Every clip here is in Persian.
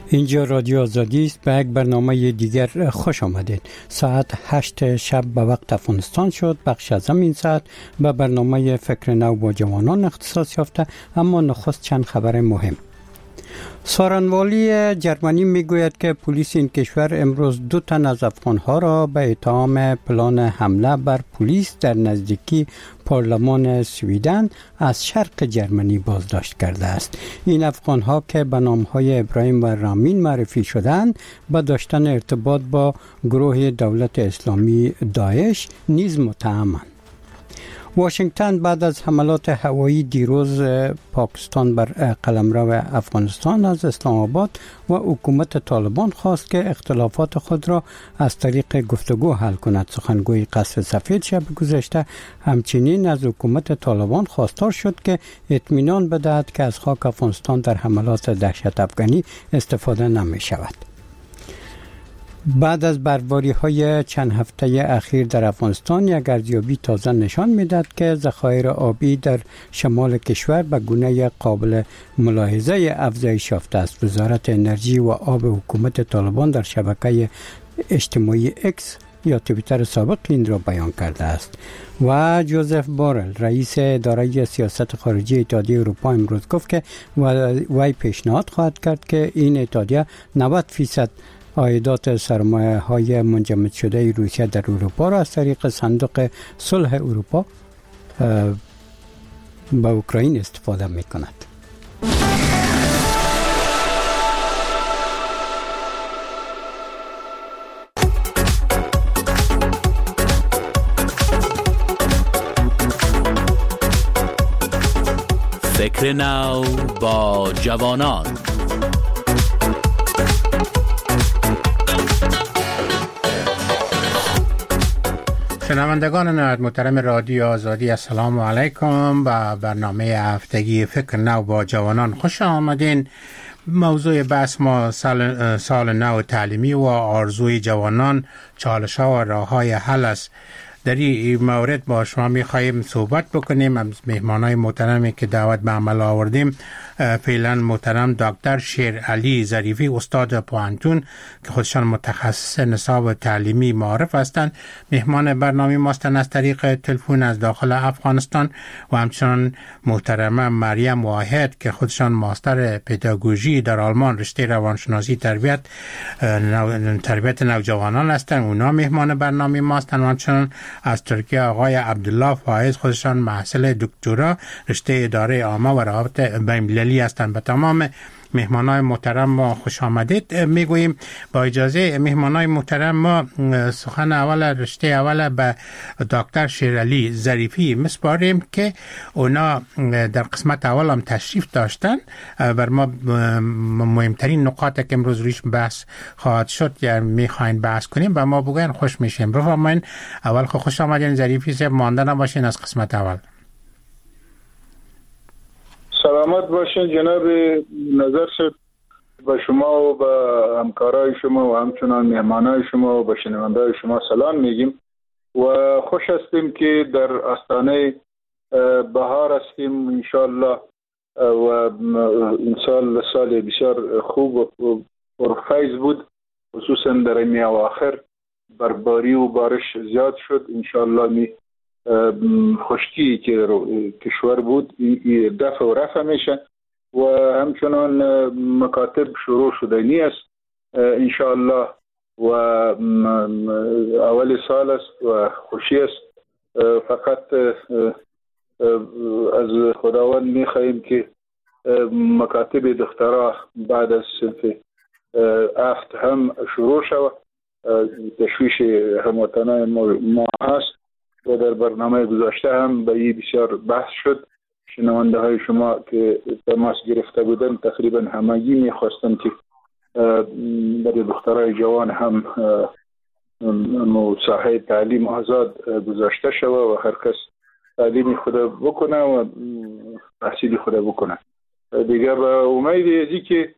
اینجا رادیو آزادی است. به یک برنامه دیگر خوش آمدید. ساعت 8 شب به وقت افغانستان شد. بخش از این ساعت به برنامه فکر نو با جوانان اختصاص یافته، اما نخست چند خبر مهم. سارنوالی جرمنی میگوید که پلیس این کشور امروز 2 تن از افغانها را به اتهام پلان حمله بر پلیس در نزدیکی پارلمان سویدن از شرق جرمنی بازداشت کرده است. این افغانها که به نامهای ابراهیم و رامین معرفی شدند، به داشتن ارتباط با گروه دولت اسلامی داعش نیز متهمند. واشنگتن بعد از حملات هوایی دیروز پاکستان بر قلمرو افغانستان از اسلام آباد و حکومت طالبان خواست که اختلافات خود را از طریق گفتگو حل کند. سخنگوی قصر سفید شب گذشته همچنین از حکومت طالبان خواستار شد که اطمینان بدهد که از خاک افغانستان در حملات دهشت افغانی استفاده نمی شود. بعد از برفباری‌های چند هفته اخیر در افغانستان، یک ارزیابی تازه نشان می‌دهد که ذخایر آبی در شمال کشور به گونه قابل ملاحظه افزایش یافته است. وزارت انرژی و آب حکومت طالبان در شبکه اجتماعی اکس یا توییتر سابق این را بیان کرده است. و جوزف بارل رئیس اداره سیاست خارجی اتحادیه اروپا امروز گفت که وی پیشنهاد خواهد کرد که این اتحادیه 90% عایدات سرمایه های منجمد شده روسیه در اروپا را از طریق صندوق صلح اروپا به اوکراین استفاده می کند. فکر نو با جوانان. شنوندگان نهایت محترم رادیو آزادی، السلام علیکم. با برنامه هفتگی فکر نو با جوانان خوش آمدین. موضوع بحث ما سال نو تعلیمی و آرزوی جوانان، چالش‌ها و راه‌های حل است. در این مورد با شما می‌خواهیم صحبت بکنیم از مهمانای محترمی که دعوت به عمل آوردیم. فعلا محترم دکتر شیرعلی ظریفی، استاد پوهنتون که خودشان متخصص نصاب تعلیمی معارف هستند، مهمان برنامه ماستن از طریق تلفن از داخل افغانستان، و همچنان محترمه مریم واحد که خودشان ماستر پداگوژی در آلمان رشته روانشناسی تربیت نوجوانان هستند، اونا مهمان برنامه ماستن. و همچنان از ترکیه آقای عبدالله فایز، خودشان محصل دکترا رشته اداره عامه و روابط بین‌المللی هستند. به تمام مهمانای محترم ما خوش آمدید میگوییم. با اجازه مهمانای محترم ما سخن رشته اول به دکتر شیرعلی ظریفی مسپاریم که اونا در قسمت اول هم تشریف داشتن. بر ما مهمترین نقاط که امروز رویش بحث خواهد شد یا میخواین بحث کنیم و ما بگوین خوش میشیم. بفرمایید. اول خوش آمدین ظریفی صاحب، مانده نباشین از قسمت اول. سلامت باشین جناب نظر شد به شما و به همکارای شما و همچنان مهمانای شما و به شنونده‌های شما سلام میگیم و خوش هستیم که در آستانه بهار هستیم انشالله و این سال بسیار خوب و پرفیض بود، خصوصا در این اواخر برباری و بارش زیاد شد. انشالله می خشکی که کشور بود دفع و رفع میشه و همچنان مکاتب شروع شدنی است انشاءالله و اول سال است و خوشی است. فقط از خداوند میخواهیم که مکاتب دخترها بعد از صنف افت هم شروع شود. تشویش هموطنان ما هست و در برنامه گذاشته هم به این بسیار بحث شد. شنونده های شما که تماس گرفته بودن تقریبا همگی میخواستن که برای دخترای جوان هم ساحه تعلیم آزاد گذاشته شود و هر کس تعلیم خود بکنه و تحصیل خود بکنه. دیگر به امید ازی که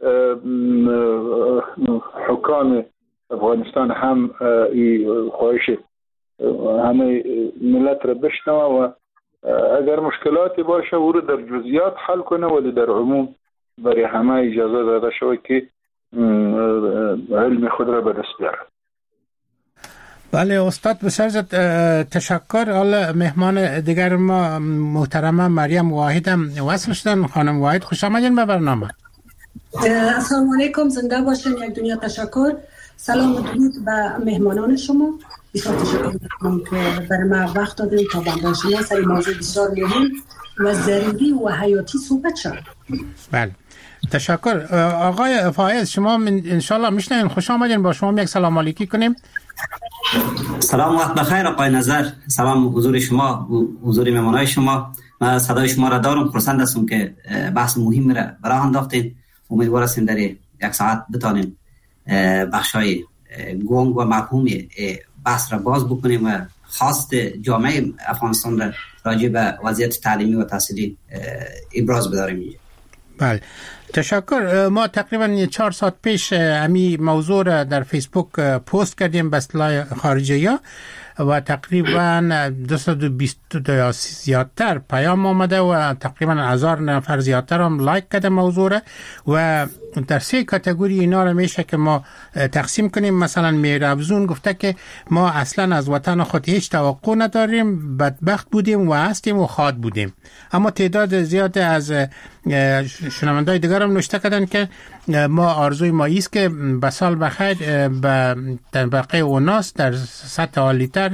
حکام افغانستان هم این خواهش همه ملت را بشنوه و اگر مشکلاتی باشه او رو در جزئیات حل کنه، ولی در عموم برای همه اجازه داده شود که علم خود را به دست بیارد. بله استاد بسیار تشکر. حالا مهمان دیگر ما محترمه مریم واحد هم وصل شدن. خانم واحد خوش آمدین به برنامه. السلام علیکم، زنده باشین. یک دنیا تشکر. سلام و درود به مهمانان شما. بسیار تشکر می‌کنم که برای ما وقت دادین تا با شما سر موضوع بسیار مهم و ضروری و حیاتی صحبت شد. بله تشکر. آقای فایز شما انشالله میشنین، خوش آمدین. با شما یک سلام علیکی کنیم. سلام، وقت بخیر آقای نظر. سلام حضور شما، حضور مهمانای شما. من صدای شما را دارم. خرسند هستم که بحث مهم را برای انداختین. امیدوار هستیم در یک ساعت بتانیم بخشای گنگ و مفهوم بحث را باز بکنیم و خواست جامعه افغانستان را راجع به وضعیت تعلیمی و تحصیلی ابراز بداریم. بله تشکر. ما تقریبا 4 ساعت پیش امی موضوع را در فیسبوک پست کردیم به اصطلاح خارجی‌ها و تقریبا 220 یا زیادتر پیام آمده و تقریبا 1000 نفر زیادتر هم لایک کرده موضوع را و در 3 کاتگوری اینا را میشه که ما تقسیم کنیم. مثلا میرافزون گفته که ما اصلا از وطن خود هیچ توقع نداریم، بدبخت بودیم و هستیم و خواهد بودیم. اما تعداد زیاد از شنوندای دیگر هم نوشته کردن که ما آرزوی ما است که به سال بخیر به طبقه اوناس در سطح عالی‌تر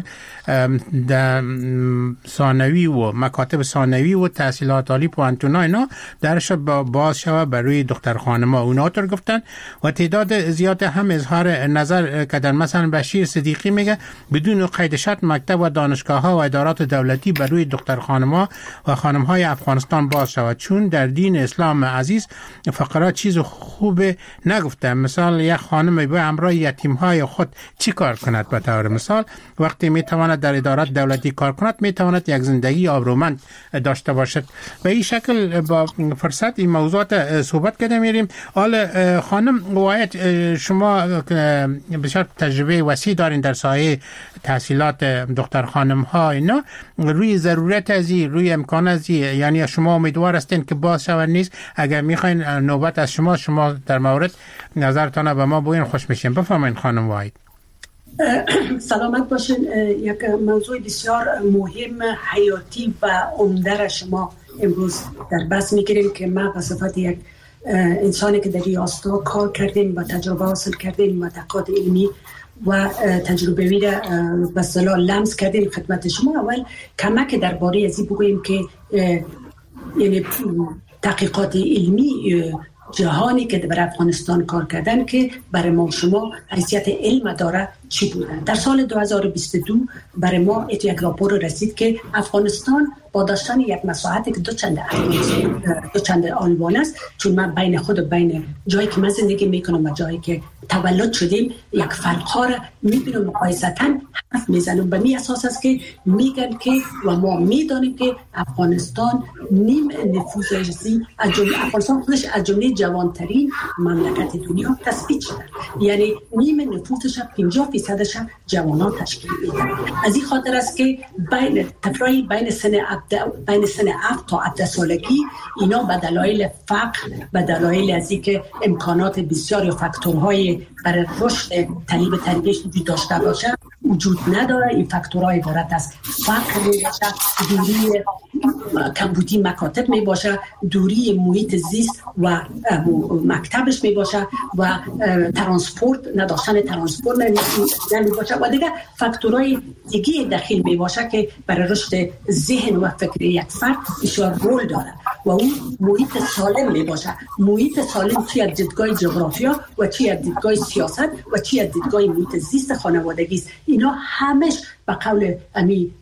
در ثانوی و مکاتب ثانوی و تحصیلات عالی پوانتونا اینا درش باز شود بر روی دختر خانم‌ها. اونا طور گفتن و تعداد زیاد هم اظهار نظر کردن. مثلا بشیر صدیقی میگه بدون قید شرط مکتب و دانشگاه‌ها و ادارات دولتی بر روی دختر خانم‌ها و خانم‌های افغانستان باز شود، چون در دین اسلام عزیز فقرا چیز خوب نگفته. مثال یک خانم به همراه یتیم‌های خود چی کار کند؟ به طور مثال وقتی میتواند در ادارات دولتی کار کند میتواند یک زندگی آبرومند داشته باشد. و این شکل با فرصت این موضوعات صحبت کرده میریم. حالا خانم واحد شما بسیار تجربه وسیع دارین در سایه تحصیلات دختر خانم ها اینا، روی ضرورت ازی، روی امکان ازی، یعنی شما امیدوار هستین که باز شود نیست؟ اگر میخواین نوبت از شما در مورد نظرتان به ما بگین خوش میشیم. بفرمایید خانم واحد. سلامت باشین. یک موضوع بسیار مهم، حیاتی و عمده را شما امروز در بحث میگیریم که ما به صفت یک انسانی که در ریاستا کار کردیم و تجربه حاصل کردیم و تحقیقات علمی و تجربه‌ای را به اصطلاح لمس کردیم خدمت شما. اول کمک درباره ازی بگوییم که یعنی تحقیقات علمی جهانی که برای افغانستان کار کردن که برای ما شما حیثیت علم داره چی بودن. در سال 2022 برای ما یک راپور رسید که افغانستان با داشتن یک مساحت که دو چند آلمان است، چون من بین خود و بین جایی که من زندگی میکنم و جایی که تولد شدیم یک فرق‌ها را میبینم، مقایسه‌اً حرف میزنم. به می اساس است که میگن که و ما میدانیم که افغانستان نیم نفوسش افغانستان خودش از جمله جوانترین مملکت دنیا تثبیت شده، یعنی نیم نفوسش 50% جوانان تشکیل میده. از این خاطر است که بین طفلای بین سن 7 تا 17 سالگی اینا به دلایل فقر، به دلایل از اینکه امکانات بسیاری و فاکتورهای برای رشد طلب تربیت وجود داشته باشه وجود نداره. این فاکتورهای عبارت از فقر می باشه، دوری کمبودی مکاتب می باشه، دوری محیط زیست و مکتبش می باشه و ترانسپورت نداشتن ترانسپورت نمی باشه و دیگه فاکتورهای دیگه داخل می باشه که برای رشد ذهن و فکر یک فرد بسیار رول داره و اون محیط سالم می باشه. محیط سالم چی از دیدگاه جغرافیا و چی از دیدگاه سیاست و چی از دیدگاه محیط زیست خانوادگی است. اینا همش به قول امی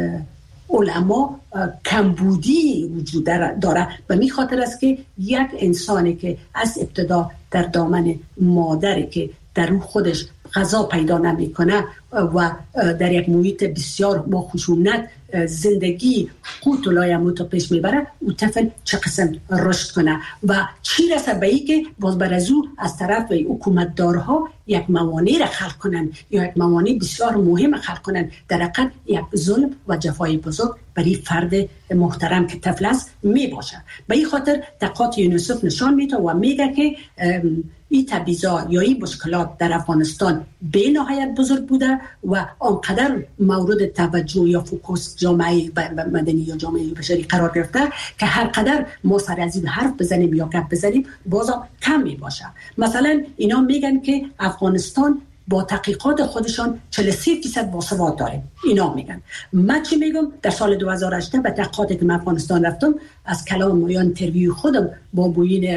علما کمبودی وجود داره. به می خاطر است که یک انسانی که از ابتدا در دامن مادری که در اون خودش غذا پیدا نمیکنه و در یک محیط بسیار با خشونت زندگی قوت لایموت پیش میبره، او طفل چه قسم رشد کنه و چی رسه به ای که باز بر از او از طرف حکومتدارها یک موانع را خلق کنن یا یک موانع بسیار مهم خلق کنن، در حقیقت یک ظلم و جفای بزرگ برای فرد محترم که طفل است می باشه. به این خاطر تحقیقات یونیسف نشان میده و میگه که این تبعیضات یا این مشکلات در افغانستان به نهایت بزرگ بوده و آنقدر مورد توجه یا فوکوس جامعه مدنی یا جامعه بشری قرار گرفته که هر قدر ما سر از این حرف بزنیم یا گپ بزنیم بازم کم می باشه. مثلا اینا میگن که افغانستان با تحقیقات خودشان 43% باسواد داره. اینا میگن. من چی میگم؟ در سال 2018 به تحقیقاتی که من افغانستان رفتم از کلام یا اینترویو خودم با معین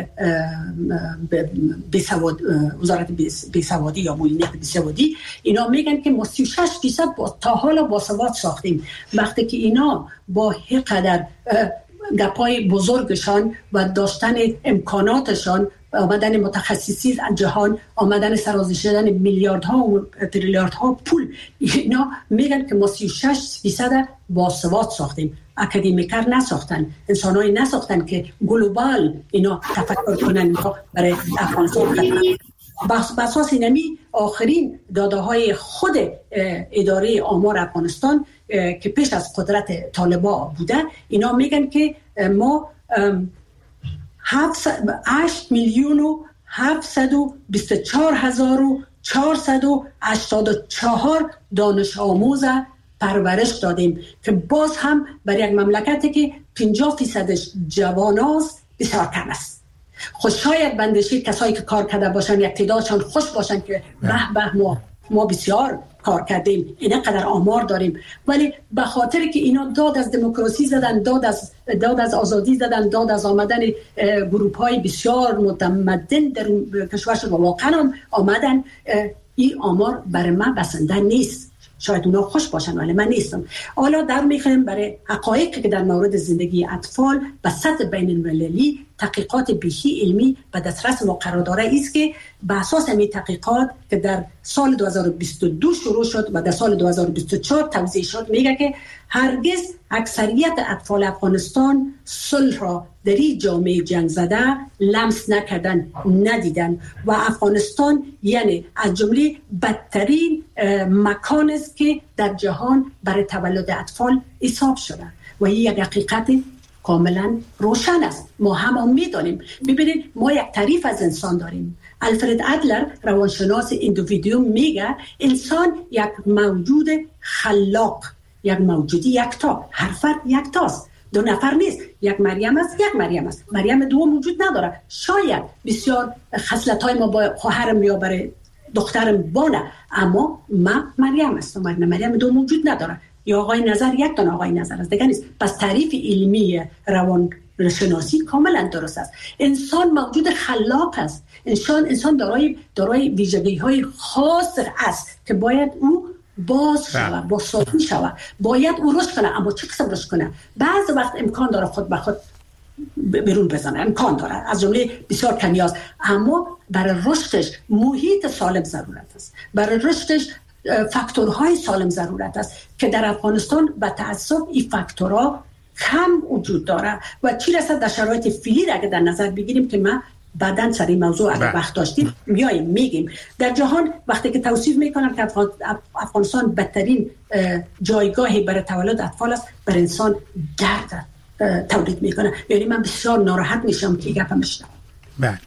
وزارت بیسوادی یا معینیت بیسوادی، اینا میگن که ما 36% تا حالا باسواد ساختیم. وقتی که اینا با هر قدر گپای بزرگشان و داشتن امکاناتشان، آمدن متخصصی از جهان، آمدن سرازیر شدن میلیاردها و تریلیاردها پول، اینا میگن که ما 36% باسواد ساختیم. اکادمیکر نساختن، انسانایی نساختن که گلوبال اینا تفکر کنن برای افغانستان. بس اساس اینمی آخرین داده های خود اداره آمار افغانستان که پیش از قدرت طالبا بوده، اینا میگن که ما 8,724,484 دانش آموز پرورش دادیم که باز هم برای یک مملکتی که 50% جواناست بسیار کم است. خود شاید بندشی کسایی که کار کرده باشن یک تعدادشان خوش باشن که به ما بسیار کار کردیم، اینقدر آمار داریم، ولی به خاطر که اینا داد از دموکراسی زدن، داد از آزادی زدن، داد از آمدن گروه‌های بسیار متمدن در کشورشون و واقعا آمدن، این آمار برای من بسنده نیست. شاید اونا خوش باشن ولی من نیستم. حالا در میخوایم برای حقایقی که در مورد زندگی اطفال به سطح بین المللی تحقیقات بیشی علمی به دسترس ما قرار داره است که به اساس این تحقیقات که در سال 2022 شروع شد و در سال 2024 توزیع شد، میگه که هرگز اکثریت اطفال افغانستان صلح را در این جامعه جنگ زده لمس نکردن، ندیدن و افغانستان یعنی از جمله بدترین مکان است که در جهان برای تولد اطفال حساب شده و این یک حقیقت کاملا روشن است. ما هم میدانیم. ببینید ما یک تعریف از انسان داریم. الفرد ادلر روانشناس اندویدیوم میگه انسان یک موجود خلاق، یک موجودی یکتا، هر فرد یکتاست، دو نفر نیست. یک مریم است، یک مریم است. مریم دو وجود نداره. شاید بسیار خصلت‌های ما با خواهرم یا برای دخترم بانه، اما من مریم هستم. مریم دو وجود نداره. یا آقای نظر یک دانه آقای نظر است، دیگه نیست. پس تعریف علمی روانشناسی کاملا درست است. انسان موجود خلاق است. انسان دارای ویژگی‌های خاص است که باید او باز شود، بازسازی شود، باید او رشد کنه. اما چه قسم رشد کنه؟ بعض وقت امکان داره خود به خود بیرون بزنه، امکان داره، از جمله بسیار کمی است، اما برای رشدش محیط سالم ضرورت است، برای رشدش فاکتورهای سالم ضرورت است که در افغانستان به تأسف این فاکتورها کم وجود داره و چی رسد در شرایط فعلی را اگه در نظر بگیریم که ما بعداً سر این موضوع اگه وقت داشتیم میگیم. در جهان وقتی که توصیف میکنم که افغانستان بدترین جایگاهی برای تولد اطفال است، بر انسان درد تولید میکنه. یعنی من بسیار ناراحت میشم که گپم میشنم. بله.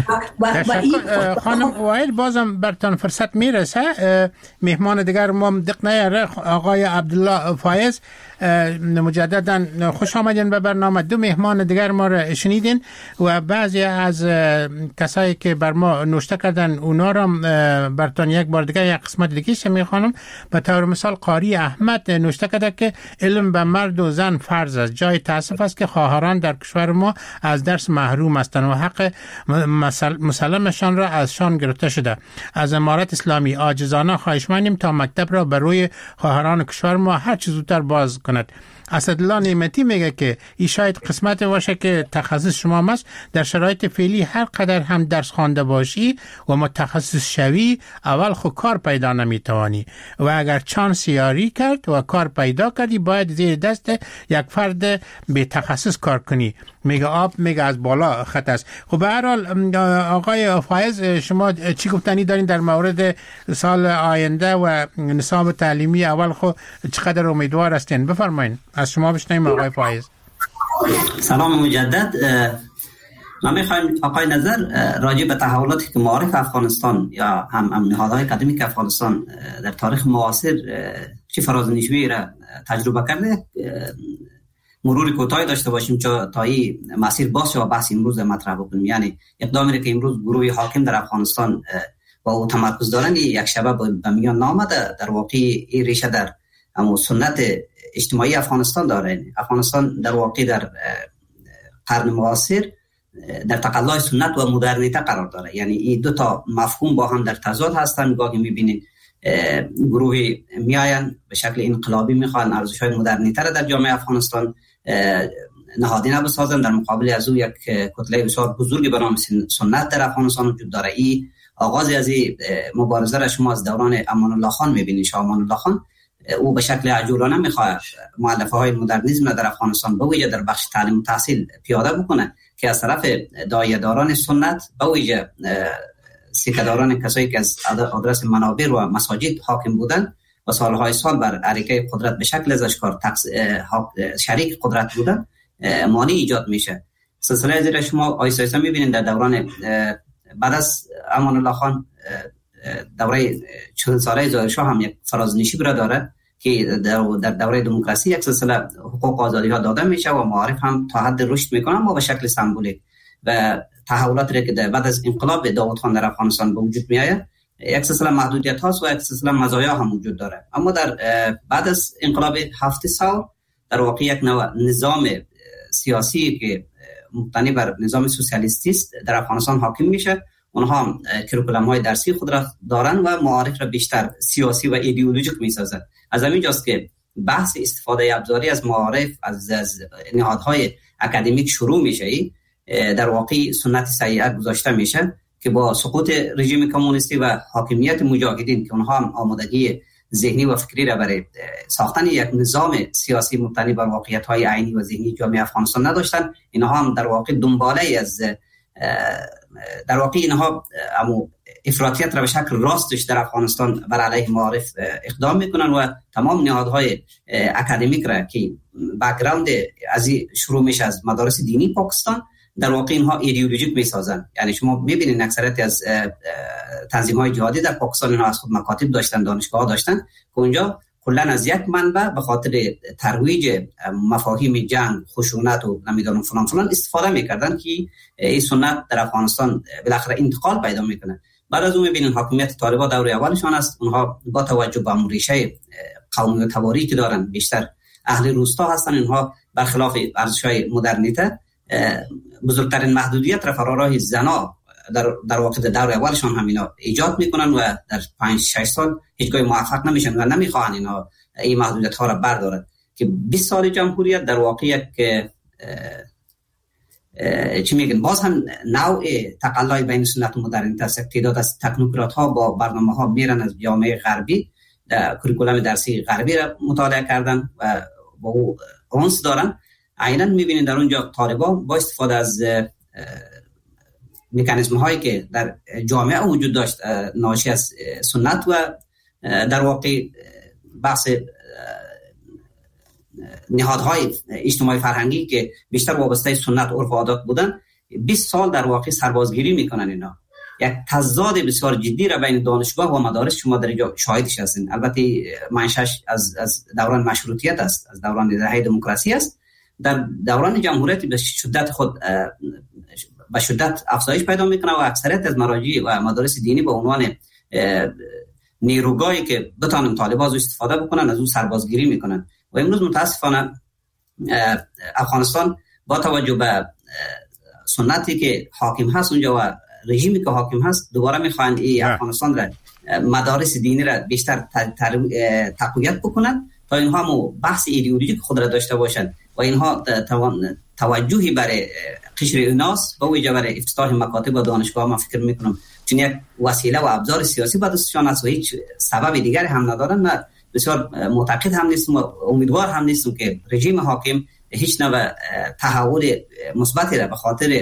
خانم وائل بازم برتان فرصت میرسه. مهمان دیگر ما دق نیاره، آقای عبدالله فایز، مجددا خوش آمدین به برنامه. دو مهمان دیگر ما را شنیدین و بعضی از کسایی که بر ما نوشته کردن اونا را برتان یک بار دیگر یک قسمت دیگه میخوانم. به طور مثال قاری احمد نوشته کرده که علم به مرد و زن فرض است. جای تاسف است که خواهران در کشور ما از درس محروم هستند و حق مسلمشان را از شان گرفته شده. از امارت اسلامی عاجزانه خواهش می‌کنیم تا مکتب را بر روی خواهران کشور ما هر چه زودتر باز کند. اسدالله نعمتی میگه که این شاید قسمت باشه که تخصص شما است. در شرایط فعلی هر قدر هم درس خوانده باشی و متخصص شوی اول خود کار پیدا نمیتوانی و اگر چانس یاری کرد و کار پیدا کردی باید زیر دست یک فرد به تخصص کار کنی. میگه آب میگه از بالا خط است. خب به هر حال آقای فایز شما چی گفتنی دارین در مورد سال آینده و نصاب تعلیمی اول خود چقدر امیدوار هستین؟ بفرمایید از شما بشنویم آقای فایز. سلام مجدد. من میخوایم آقای نظر راجع به تحولاتی که معارف افغانستان یا هم نهادهای اکادمیک افغانستان در تاریخ معاصر چه فرازنشویی را تجربه کرده مرور کوتاهی داشته باشیم تا این مسیر باز و بحث امروز مطرح بکنیم. یعنی اقدامی که امروز گروه حاکم در افغانستان با او تمرکز دارن یک شبه به میان نامده، در واقع این ریشه در همون سنت اجتماعی افغانستان داره. افغانستان در واقع در قرن معاصر در تقلای سنت و مدرنیته قرار داره. یعنی این دو تا مفهوم با هم در تضاد هستن. گاهی میبینید گروه میاین به شکل انقلابی میخوان ارزش‌های مدرنیته را در جامعه افغانستان نهادینه بسازن، در مقابل از او یک کتله بسیار بزرگی به نام سنت در افغانستان وجود داره. این آغاز از این مبارزه را شما از دوران امان الله خان میبینید. شاه امان الله خان او به شکل عجولانه میخواد مؤلفه‌های مدرنیسم را در افغانستان به ویژه در بخش تعلیم و تحصیل پیاده بکنه که از طرف داعیه‌داران سنت به ویژه سیکه‌داران کسایی که از آدرس منابر و مساجد حاکم بودن و سالهای سال بر عریقه قدرت به شکل ازشکار شریک قدرت بودن مانع ایجاد میشه. سلسله زیر شما آیسته میبینید در دوران بعد از امان الله خان دوره 40 ساله ظاهر شاه هم یک فرازنشی را داره که در دوره دموکراسی یک سلسله حقوق و آزادی ها داده میشه و معارف هم تا حد رشد میکنن و به شکل سمبولیک و تحولاتی که بعد از انقلاب داوود خان در افغانستان به وجود میآید یک سلسله محدودیت هاست و یک سلسله مزایا هم وجود داره. اما در بعد از انقلاب 7 سال در واقع یک نوع نظام سیاسی که مبتنی بر نظام سوسیالیستی است در افغانستان حاکم میشه. اونها کریکولم های درسی خود را دارن و معارف را بیشتر سیاسی و ایدئولوژیک میسازن. از همین جاست که بحث استفاده ابزاری از معارف از نهادهای اکادمیک شروع میشه. در واقع سنت سیئه گذاشته میشه که با سقوط رژیم کمونیستی و حاکمیت مجاهدین که اونها هم آمادگی ذهنی و فکری را برای ساختن یک نظام سیاسی مبتنی بر واقعیت‌های عینی و ذهنی جامعه افغانستان نداشتن، اینها هم در واقع دنباله از در واقع اینها افراطیت را به شکل راستش در افغانستان بر علیه معارف اقدام میکنن و تمام نهادهای اکادمیک را که بک‌گراند از شروع میشه از مدارس دینی پاکستان در واقع اینها ایدئولوژیک میسازن. یعنی شما میبینید اکثریت از تنظیم‌های جهادی در پاکستان اینها از خود مکاتب داشتن، دانشگاه داشتن که اونجا کلا از یک منبع به خاطر ترویج مفاهیم جنگ، خشونت و نمیدونم فلان استفاده میکردن که این سنت در افغانستان بالاخره انتقال پیدا میکنه. بعد از اون میبینید حاکمیت طالبان دوره اولشان است، اونها با توجه به ریشه قومی و تباری که دارن بیشتر اهل روستا هستن، اینها برخلاف ارزش‌های مدرنیته بزرگترین محدودیت را فراراه زنا در واقع دوره اولشان همینا ایجاد میکنن و در 5-6 سال هیچگاه موفق نمیشن و نمیخواهن اینا این محدودیت ها را بردارن که 20 سال جمهوریت در واقع یک چی میگن باز هم نوع تقلای بین سنت و مدرنیته است. تعداد از تکنوکرات ها با برنامه ها میرن از جامعه غربی کریکولم درسی غربی را مطالعه کردن و با او اونس دارن. عیناً میبینید در اونجا طالبان با استفاده از مکانیزم هایی که در جامعه وجود داشت ناشی از سنت و در واقع بحث نهادهای اجتماعی فرهنگی که بیشتر وابسته سنت عرف و عادات بودن 20 سال در واقع سربازگیری میکنن. اینا یک تضاد بسیار جدی را بین دانشگاه و مدارس شما در اینجا شاهدش هستین. البته منشأش از دوران مشروطیت است، از دوران دهه دموکراسی است. در دوران جمهوریت به شدت افزایش پیدا میکنه و اکثریت از مراجع و مدارس دینی به عنوان نیروگاهی که بتانن طالبان از استفاده بکنن از اون سربازگیری میکنن و امروز متاسفانه افغانستان با توجه به سنتی که حاکم هست اونجا و رژیمی که حاکم هست دوباره میخوان این افغانستان را مدارس دینی را بیشتر تقویت بکنن تا اینها مو بحث ایدئولوژیک خود را داشته باشند و اینها توجهی برای قشر ایناس با وجه برای افتتاح مکاتب و دانشگاه ما فکر میکنم چون یک وسیله و ابزار سیاسی با دستشان است و هیچ سبب دیگری هم ندارن. من بسیار معتقد هم نیستم و امیدوار هم نیستم که رژیم حاکم هیچ نوع تحول مثبتی را به خاطر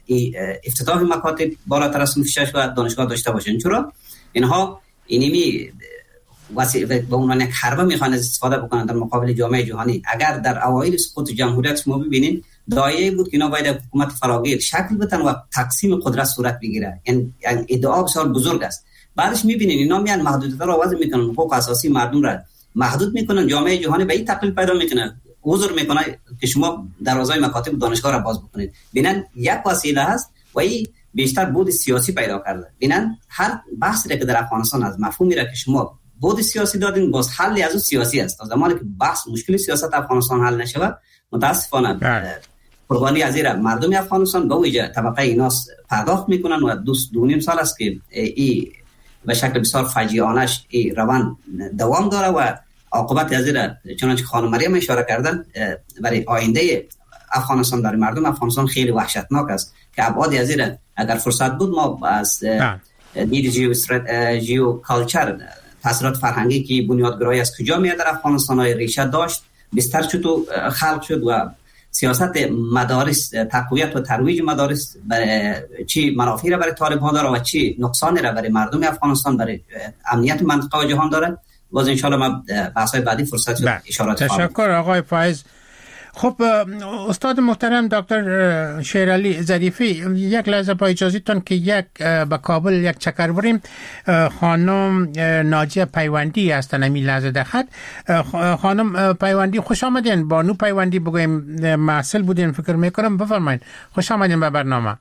افتتاح مکاتب بالاتر از 6 و دانشگاه داشته باشند. چرا اینها اینمی وسیله به عنوان یک حربه میخوان استفاده بکنن در مقابل جامعه جهانی. اگر در اوایل سقوط جمهوریت شما ببینید دایره بود که اینا باید حکومت فراگیر شکل بدن و تقسیم قدرت صورت بگیره. این ادعا بسیار بزرگ است. بعدش میبینید اینا میان محدودیت‌ها را وضع میکنن، حقوق اساسی مردم را محدود میکنن، جامعه جهانی به این تقلیل پیدا میکنه، عذر میکنه که شما دروازهای مکاتب و دانشگاه را باز بکنید. ببینن یک وسیله هست و این بیشتر بود سیاسی پیدا کرده. ببینن هر بحثی که در افغانستان از مفهومی را که شما بود سیاسی دادین باز حل از اون سیاسی است. تا زمانی که بحث مشکل سیاست افغانستان حل نشود متاسفانه قربانی از این مردم افغانستان به ویژه طبقه ایناس پرداخت میکنن و 2.5 سال است که این به شکل بسیار فجیعانش این روان دوام داره و عاقبت از این چنانچه خانم مریم اشاره کردن برای آینده افغانستان برای مردم افغانستان خیلی وحشتناک است که ابعاد از این اگر فرصت بود ما از دید جیو کالچر تاثیرات فرهنگی که بنیادگرایی از کجا میاد در افغانستان های ریشه داشت بستر چطور خلق شد و سیاست مدارس تقویت و ترویج مدارس برای چی منافعی را برای طالب ها داره و چی نقصانی را برای مردم افغانستان برای امنیت منطقه و جهان داره. باز ان شاء الله ما بحث‌های بعدی فرصت شد اشارات تشکر آقای فایز. خب استاد محترم دکتر شیرعلی ظریفی، یک لحظه با اجازهتون که به کابل یک چکر بریم. خانم ناجیه پیوندی هستن همین لحظه در خط. خانم پیوندی خوش آمدین. بانو پیوندی بگویم محصل بودین فکر میکنم، بفرمایید. خوش آمدین به برنامه.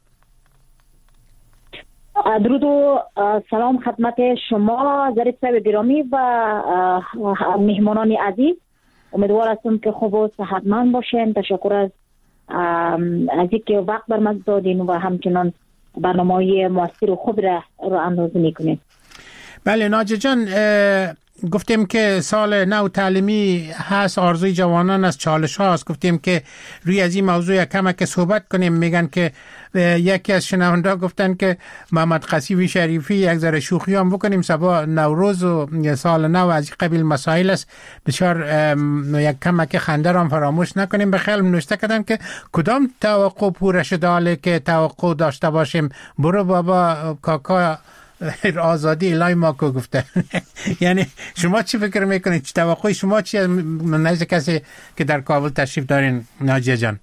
درود و سلام خدمت شما ظریف صاحب گرامی و مهمانان عزیز. امیدوار هستم که خوب و صحتمند باشین. تشکر از اینکه وقت بر من دادین و همچنان برنامه‌های موثر و خوب را اندازه میکنین. بله ناجی جان، گفتیم که سال نو تعلیمی هست، آرزوی جوانان از چالش هاست. گفتیم که روی از این موضوع کمک صحبت کنیم. میگن که یکی از شنونده گفتن که محمد قصیوی شریفی یک ذره شوخی هم بکنیم، سبا نوروز و سال نو از قبیل مسائل است، بسیار یک کمک خنده هم فراموش نکنیم. به خیال نوشته کردن که کدام توقع پورش داله که توقع داشته باشیم، برو بابا کاکا آزادی الهی ما کو گفته. یعنی شما چی فکر میکنید؟ توقع شما چی از نزد کسی که در کابل تشریف دارین ناجیه جان؟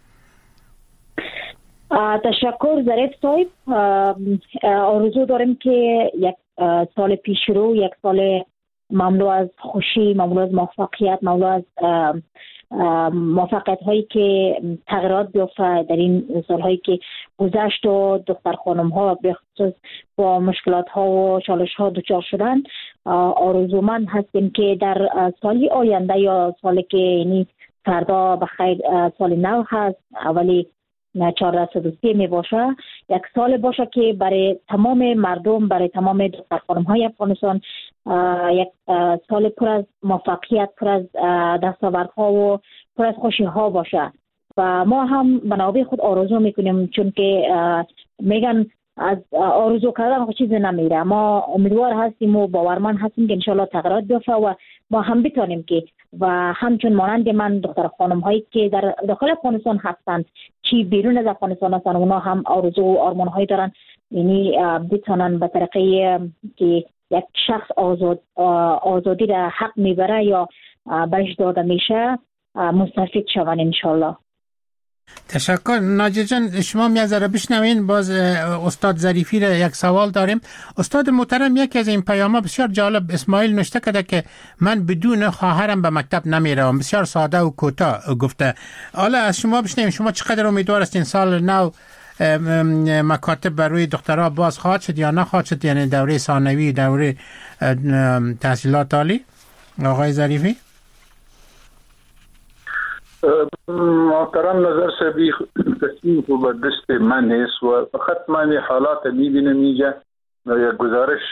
تشکر ظریف صاحب. آرزو دارم که یک سال پیش رو، یک سال مملو از خوشی، مملو از موفقیت، مملو از موفقیت هایی که تغییرات بیفته در این سالهایی که گذشت و دختر خانم ها به خصوص با مشکلات ها و چالش ها دچار شدن. آرزومند هستیم که در سالی آینده یا سالی که یعنی فردا بخیر سال نو هست، اولی 1403 می باشه، یک سال باشه که برای تمام مردم، برای تمام دختر خانم های افغانستان یک سال پر از موفقیت، پر از دستاوردها و پر از خوشی ها باشه. و ما هم بنابرای خود آرزو میکنیم، چون که میگن از آرزو کردن خود چیزی نمیره. ما امیدوار هستیم و باورمند هستیم که انشالله تغییرات بیفته و ما هم بتونیم که و همچون مانند من دختر خانم هایی که در داخل افغانستان هستند چی بیرون از افغانستان هستند، اونا هم آرزو و آرمان هایی دارن، یعنی بتونن به طریقه که یک شخص آزادی را حق میبره یا بهش داده میشه مستفید شون انشالله. تشکر. ناجی جان شما میذاره بشنوین. باز استاد ظریفی را یک سوال داریم. استاد محترم، یکی از این پیام‌ها بسیار جالب اسماعیل نوشته کرده که من بدون خواهرم به مکتب نمیرم. بسیار ساده و کوتاه گفته. حالا از شما بشنویم، شما چقدر امیدوار هستین سال نو مکاتب برای دخترها باز خواهد شد یا نخواهد شد، یعنی دوره ثانوی، دوره تحصیلات عالی؟ آقای ظریفی محترم نظر سبی تصمیم خوب دست من نیست و فقط من حالات میبینم اینجا یک گزارش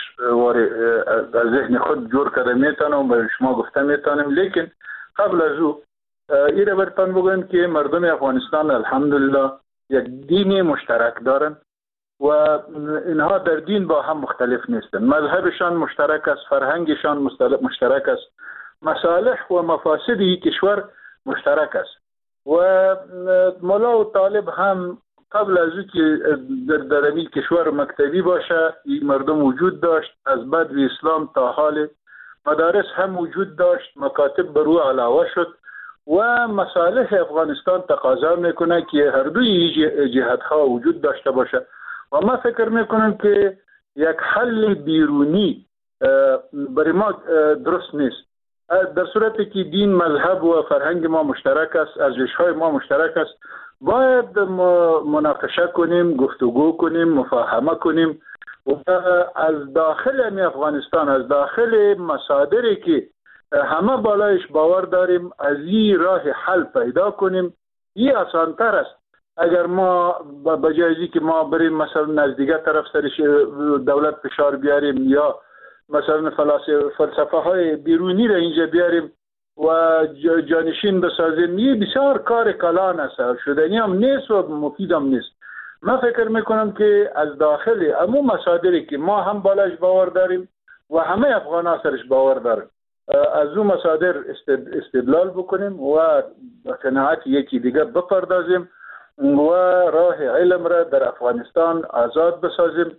از ذهن خود جور کرده میتونم به شما گفته میتونم. لیکن قبل از او ایره برتان بگویم که مردم افغانستان الحمدلله یک دین مشترک دارن و اینها در دین با هم مختلف نیستن. مذهبشان مشترک است، فرهنگشان مشترک است، مصالح و مفاسد کشور مشترک است و مولا و طالب هم قبل از که در این کشور مکتبی باشه این مردم وجود داشت. از بعد اسلام تا حال مدارس هم وجود داشت، مکاتب برو علاوه شد و مصالح افغانستان تقاضا میکنه که هر دوی جهت ها وجود داشته باشه و ما فکر میکنم که یک حل بیرونی برای ما درست نیست. در صورتی که دین، مذهب و فرهنگ ما مشترک است، ارزش‌های ما مشترک است، باید مناقشه کنیم، گفتگو کنیم، مفاهمه کنیم و از داخل افغانستان، از داخل مصادری که همه بالایش باور داریم، از این راه حل پیدا کنیم. این آسان‌تر است. اگر ما بجایزی که ما بریم مثلا نزدیکه طرف سرش دولت فشار بیاریم یا مثلا فلسفه های بیرونی را اینجا بیاریم و جانشین بسازیم، این بسیار کار کلان است، شدنی هم نیست و مفید هم نیست. من فکر میکنم که از داخل امو مصادری که ما هم بالایش باور داریم و همه افغان ها سرش باور دارن، از اون مصادر استدلال بکنیم و قناعت یکی دیگر بپردازیم و راه علم را در افغانستان آزاد بسازیم.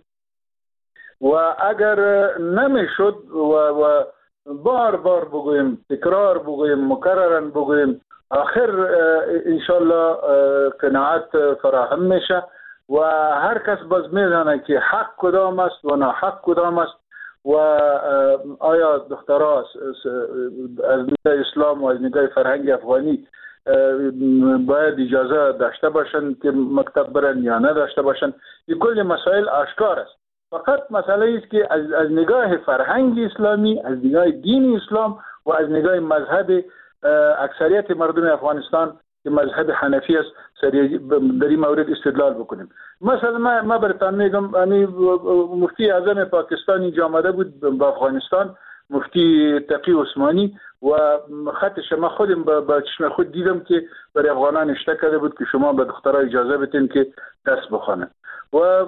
و اگر نمیشد و بار بار بگویم، تکرار بگویم، مکررن بگویم، آخر انشالله قناعت فراهم میشه و هر کس باز میدانه که حق کدام است و ناحق کدام است و آیا دخترها از نگاه اسلام و از نگاه فرهنگ افغانی باید اجازه داشته باشن که مکتب برن یا نداشته باشن. این کل مسائل آشکار است. فقط مسئله است که از نگاه فرهنگ اسلامی، از نگاه دین اسلام و از نگاه مذهب اکثریت مردم افغانستان که مذهب حنفی است در این مورد استدلال بکنیم. مثلا ما برتان میگم مفتی اعظم پاکستان اینجا آمده بود به افغانستان، مفتی تقی عثمانی، و خطش ما خودم با چشم خود دیدم که برای افغانان اشته کرده بود که شما به دخترها اجازه بدین که درس بخوانند و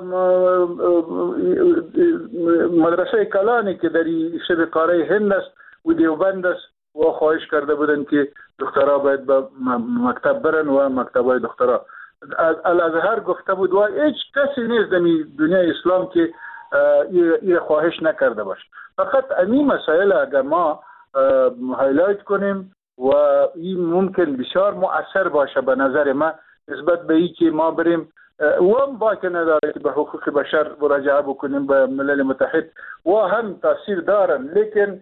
مدرسه کلانی که در شبه قاره هند است و دیوبند است و خواهش کرده بودن که دخترها باید به مکتب برن و مکتبای دخترها. الازهر گفته بود و هیچ کسی نیست در دنیای اسلام که این خواهش نکرده باشه. فقط این مسائل اگر ما هایلایت کنیم و این ممکن بسیار مؤثر باشه به نظر من نسبت به این که ما بریم و هم باید نداره که به حقوق بشر مراجعه بکنیم به ملل متحد و هم تاثیر دارن. لیکن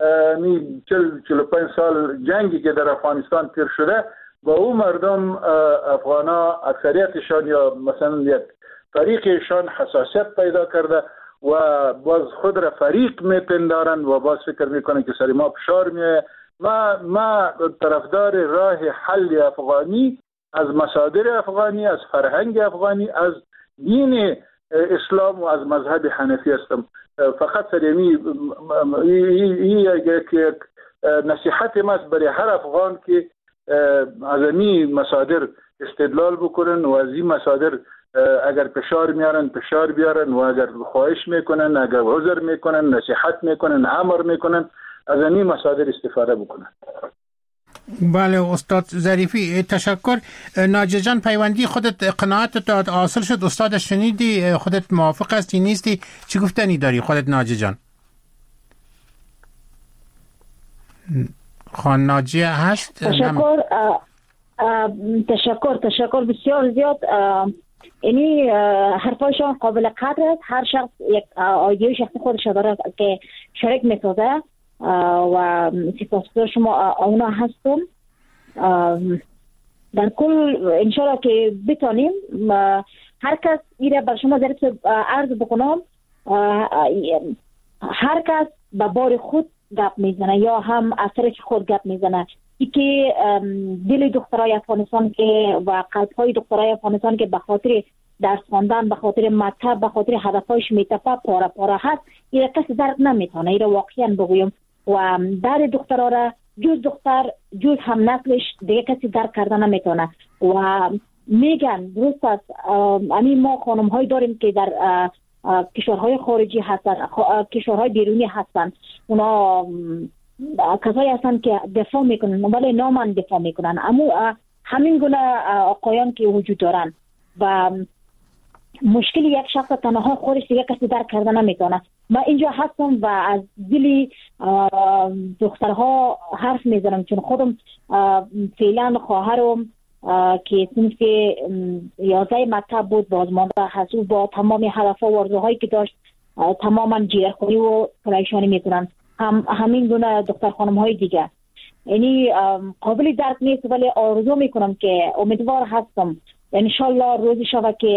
45 سال جنگی که در افغانستان تیر شده با اون مردم افغانا اکثریتشان یا مثلا یک فریقشان حساسیت پیدا کرده و باز خود را فریق میپندارن و باز فکر میکنن که سر ما فشار میه. ما طرفدار راه حل افغانی از مصادر افغانی، از فرهنگ افغانی، از دین اسلام و از مذهب حنفی هستم. فقط سریمی یک نصیحت ما است برای هر افغان که از این مصادر استدلال بکنن و از این مصادر اگر فشار میارن فشار بیارن و اگر خواهش میکنن، اگر عذر میکنن، نصیحت میکنن، امر میکنن، از این مصادر استفاده بکنن. بله استاد ظریفی تشکر. ناجی جان پیوندی خودت قناعت حاصل شد؟ استاد شنیدی؟ خودت موافق هستی نیستی؟ چی گفتنی داری خودت ناجی جان؟ خان ناجی هست؟ تشکر بسیار زیاد. یعنی حرفایشان قابل قدر است. هر شخص یک آیدیای شخصی خودش داره که شریک میسازه و سپاسگزار شما اونا هستم. در کل انشالله که بتانیم هر کس ایره بر شما ظریف عرض بکنم، هر کس به بار خود گپ میزنه یا هم اثرش خود گپ میزنه. که دل دخترای افغانستان که و قلب‌های دخترای افغانستان که به خاطر درس خواندن، به خاطر مطلب، به خاطر هدفهایش میتپه پاره پاره هست، این کسی درک نمیتونه. این واقعا بگویم و در دخترها را جز دختر جز هم نسلش دیگه کسی درک کردن نمیتونه. و میگن درست است، ما خانم های داریم که در کشورهای خارجی هستن، کشورهای بیرونی هستن، اونا کسایی هستن که دفاع میکنن ولی نامن دفاع میکنن، اما همین گونه آقایان که وجود دارن و مشکل یک شخص تنها خودش دیگه کسی درک کردن نمیتونه. من اینجا هستم و از دل دخترها حرف میزنم، چون خودم فعلا خواهرم که صنف 11 مکتب بود، بازمانده هست و با تمام هدف و آرزوهایی که داشت تماما جیرخوری و پریشانی میکنن. همین گونه دختر خانم های دیگه، یعنی قابل درک نیست، ولی آرزو میکنم که امیدوار هستم انشالله روزی شود که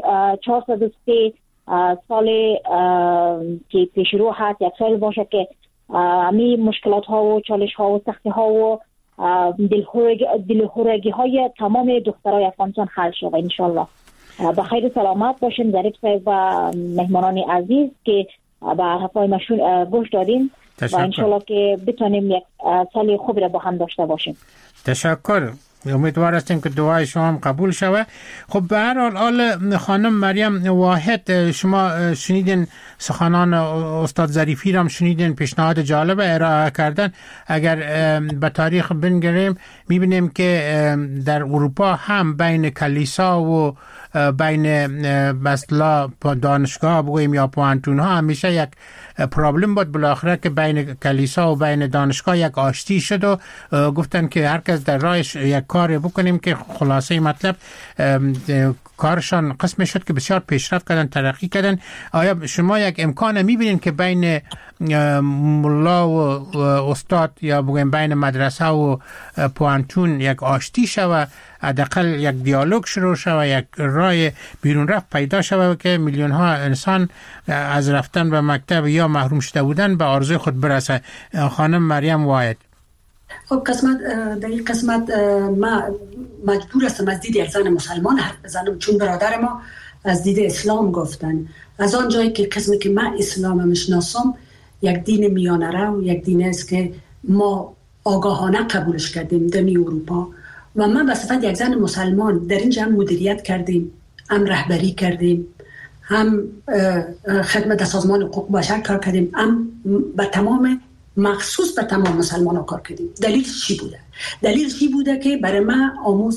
403 سال که پیش رو هست، یک سال باشه که مشکلات ها و چالش ها و سختی ها و دلهورگی های تمام دخترای افغانستان حل شود انشالله. بخیر سلامت باشین ظریف صاحب و مهمانان عزیز که به حرفای مشون گوش دادیم و انشالله که بتونیم یک سال خوبی را با هم داشته باشیم. تشکر. امیدوار هستیم که دعای شما هم قبول شود. خب به هر حال خانم مریم واحد، شما شنیدین سخنان استاد ظریفی را هم شنیدین، پیشنهاد جالب ارائه کردن. اگر به تاریخ بنگریم میبینیم که در اروپا هم بین کلیسا و بین مثلا دانشگاه بگوییم یا پوانتون ها همیشه یک پرابلم بود، بالاخره که بین کلیسا و بین دانشگاه یک آشتی شد و گفتن که هر کس در راهش یک کار بکنیم که خلاصه مطلب کارشان قسم شد که بسیار پیشرفت کردن، ترقی کردن. آیا شما یک امکان میبینید که بین ملا و استاد یا بگویم بین مدرسه و پوانتون یک آشتی شود، حداقل یک دیالوگ شروع شود، یک راه بیرون رفت پیدا شود که میلیون ها انسان از رفتن به مکتب یا محروم شده بودن به آرزوی خود برسه؟ خانم مریم واحد. خب در این قسمت ما مجبور هستم از دید یک زن مسلمان حرف بزنم، چون برادر ما از دید اسلام گفتن. از آن جایی که قسمی که من اسلام میشناسم یک دین میانه رو، یک دین است که ما آگاهانه قبولش کردیم در اروپا و من به صفت یک زن مسلمان در اینجا هم مدیریت کردیم، هم رهبری کردیم، هم خدمت سازمان حقوق بشر کار کردیم، هم به تمام مخصوص به تمام مسلمان ها کار کردیم. دلیل چی بوده؟ دلیل چی بوده که برای من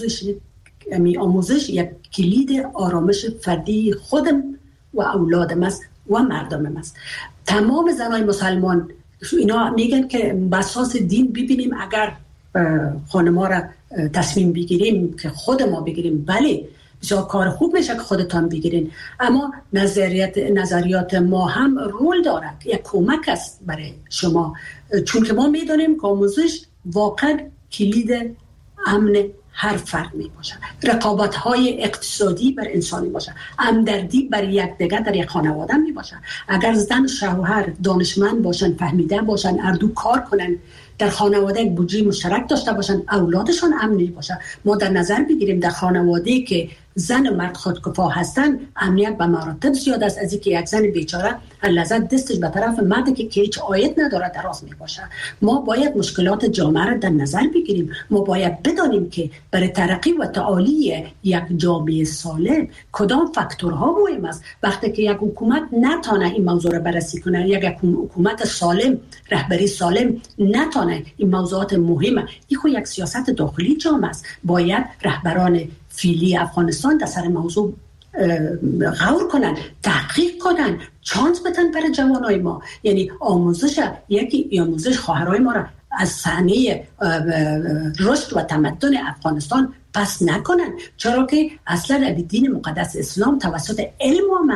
آموزش یک کلید آرامش فردی خودم و اولادم است و مردمم است. تمام زنای مسلمان اینا میگن که به اساس دین ببینیم، اگر خانم‌ها را تصمیم بگیریم که خود ما بگیریم، بله بسیار کار خوب میشه که خودتان بگیرین، اما نظریات ما هم رول دارد، یک کمک است برای شما، چون که ما میدونیم که آموزش واقعا کلید امن هر فرد می باشد. رقابت‌های اقتصادی بر انسانی باشد، همدردی بر یکدیگر در یک خانواده می باشد. اگر زن شوهر دانشمند باشن، فهمیده باشن، اردو کار کنن، در خانواده یک بودجه مشترک داشته باشن، اولادشان امنی باشه. ما در نظر بگیریم در خانواده‌ای که زن و مرد خودکفا هستن، امنیت به مراتب زیاد است از اینکه یک زن بیچاره لذت دستش به طرف مرد که هیچ عاید نداره دراز می باشه. ما باید مشکلات جامعه را در نظر بگیریم. ما باید بدانیم که برای ترقی و تعالی یک جامعه سالم کدام فاکتورها مهم است. وقتی که یک حکومت نتونه این موضوع را بررسی کنه، یک حکومت سالم، رهبری سالم نتونه این موضوعات مهمه، این خود یک سیاست داخلی جامعه است. باید رهبران فعلی افغانستان در سر موضوع غور کنن، تحقیق کنن، چانس بدن برای جوانای ما. یعنی آموزش خواهرای ما را از صحنه رشد و تمدن افغانستان پس نکنن، چرا که اصلا دین مقدس اسلام توسط علم آمد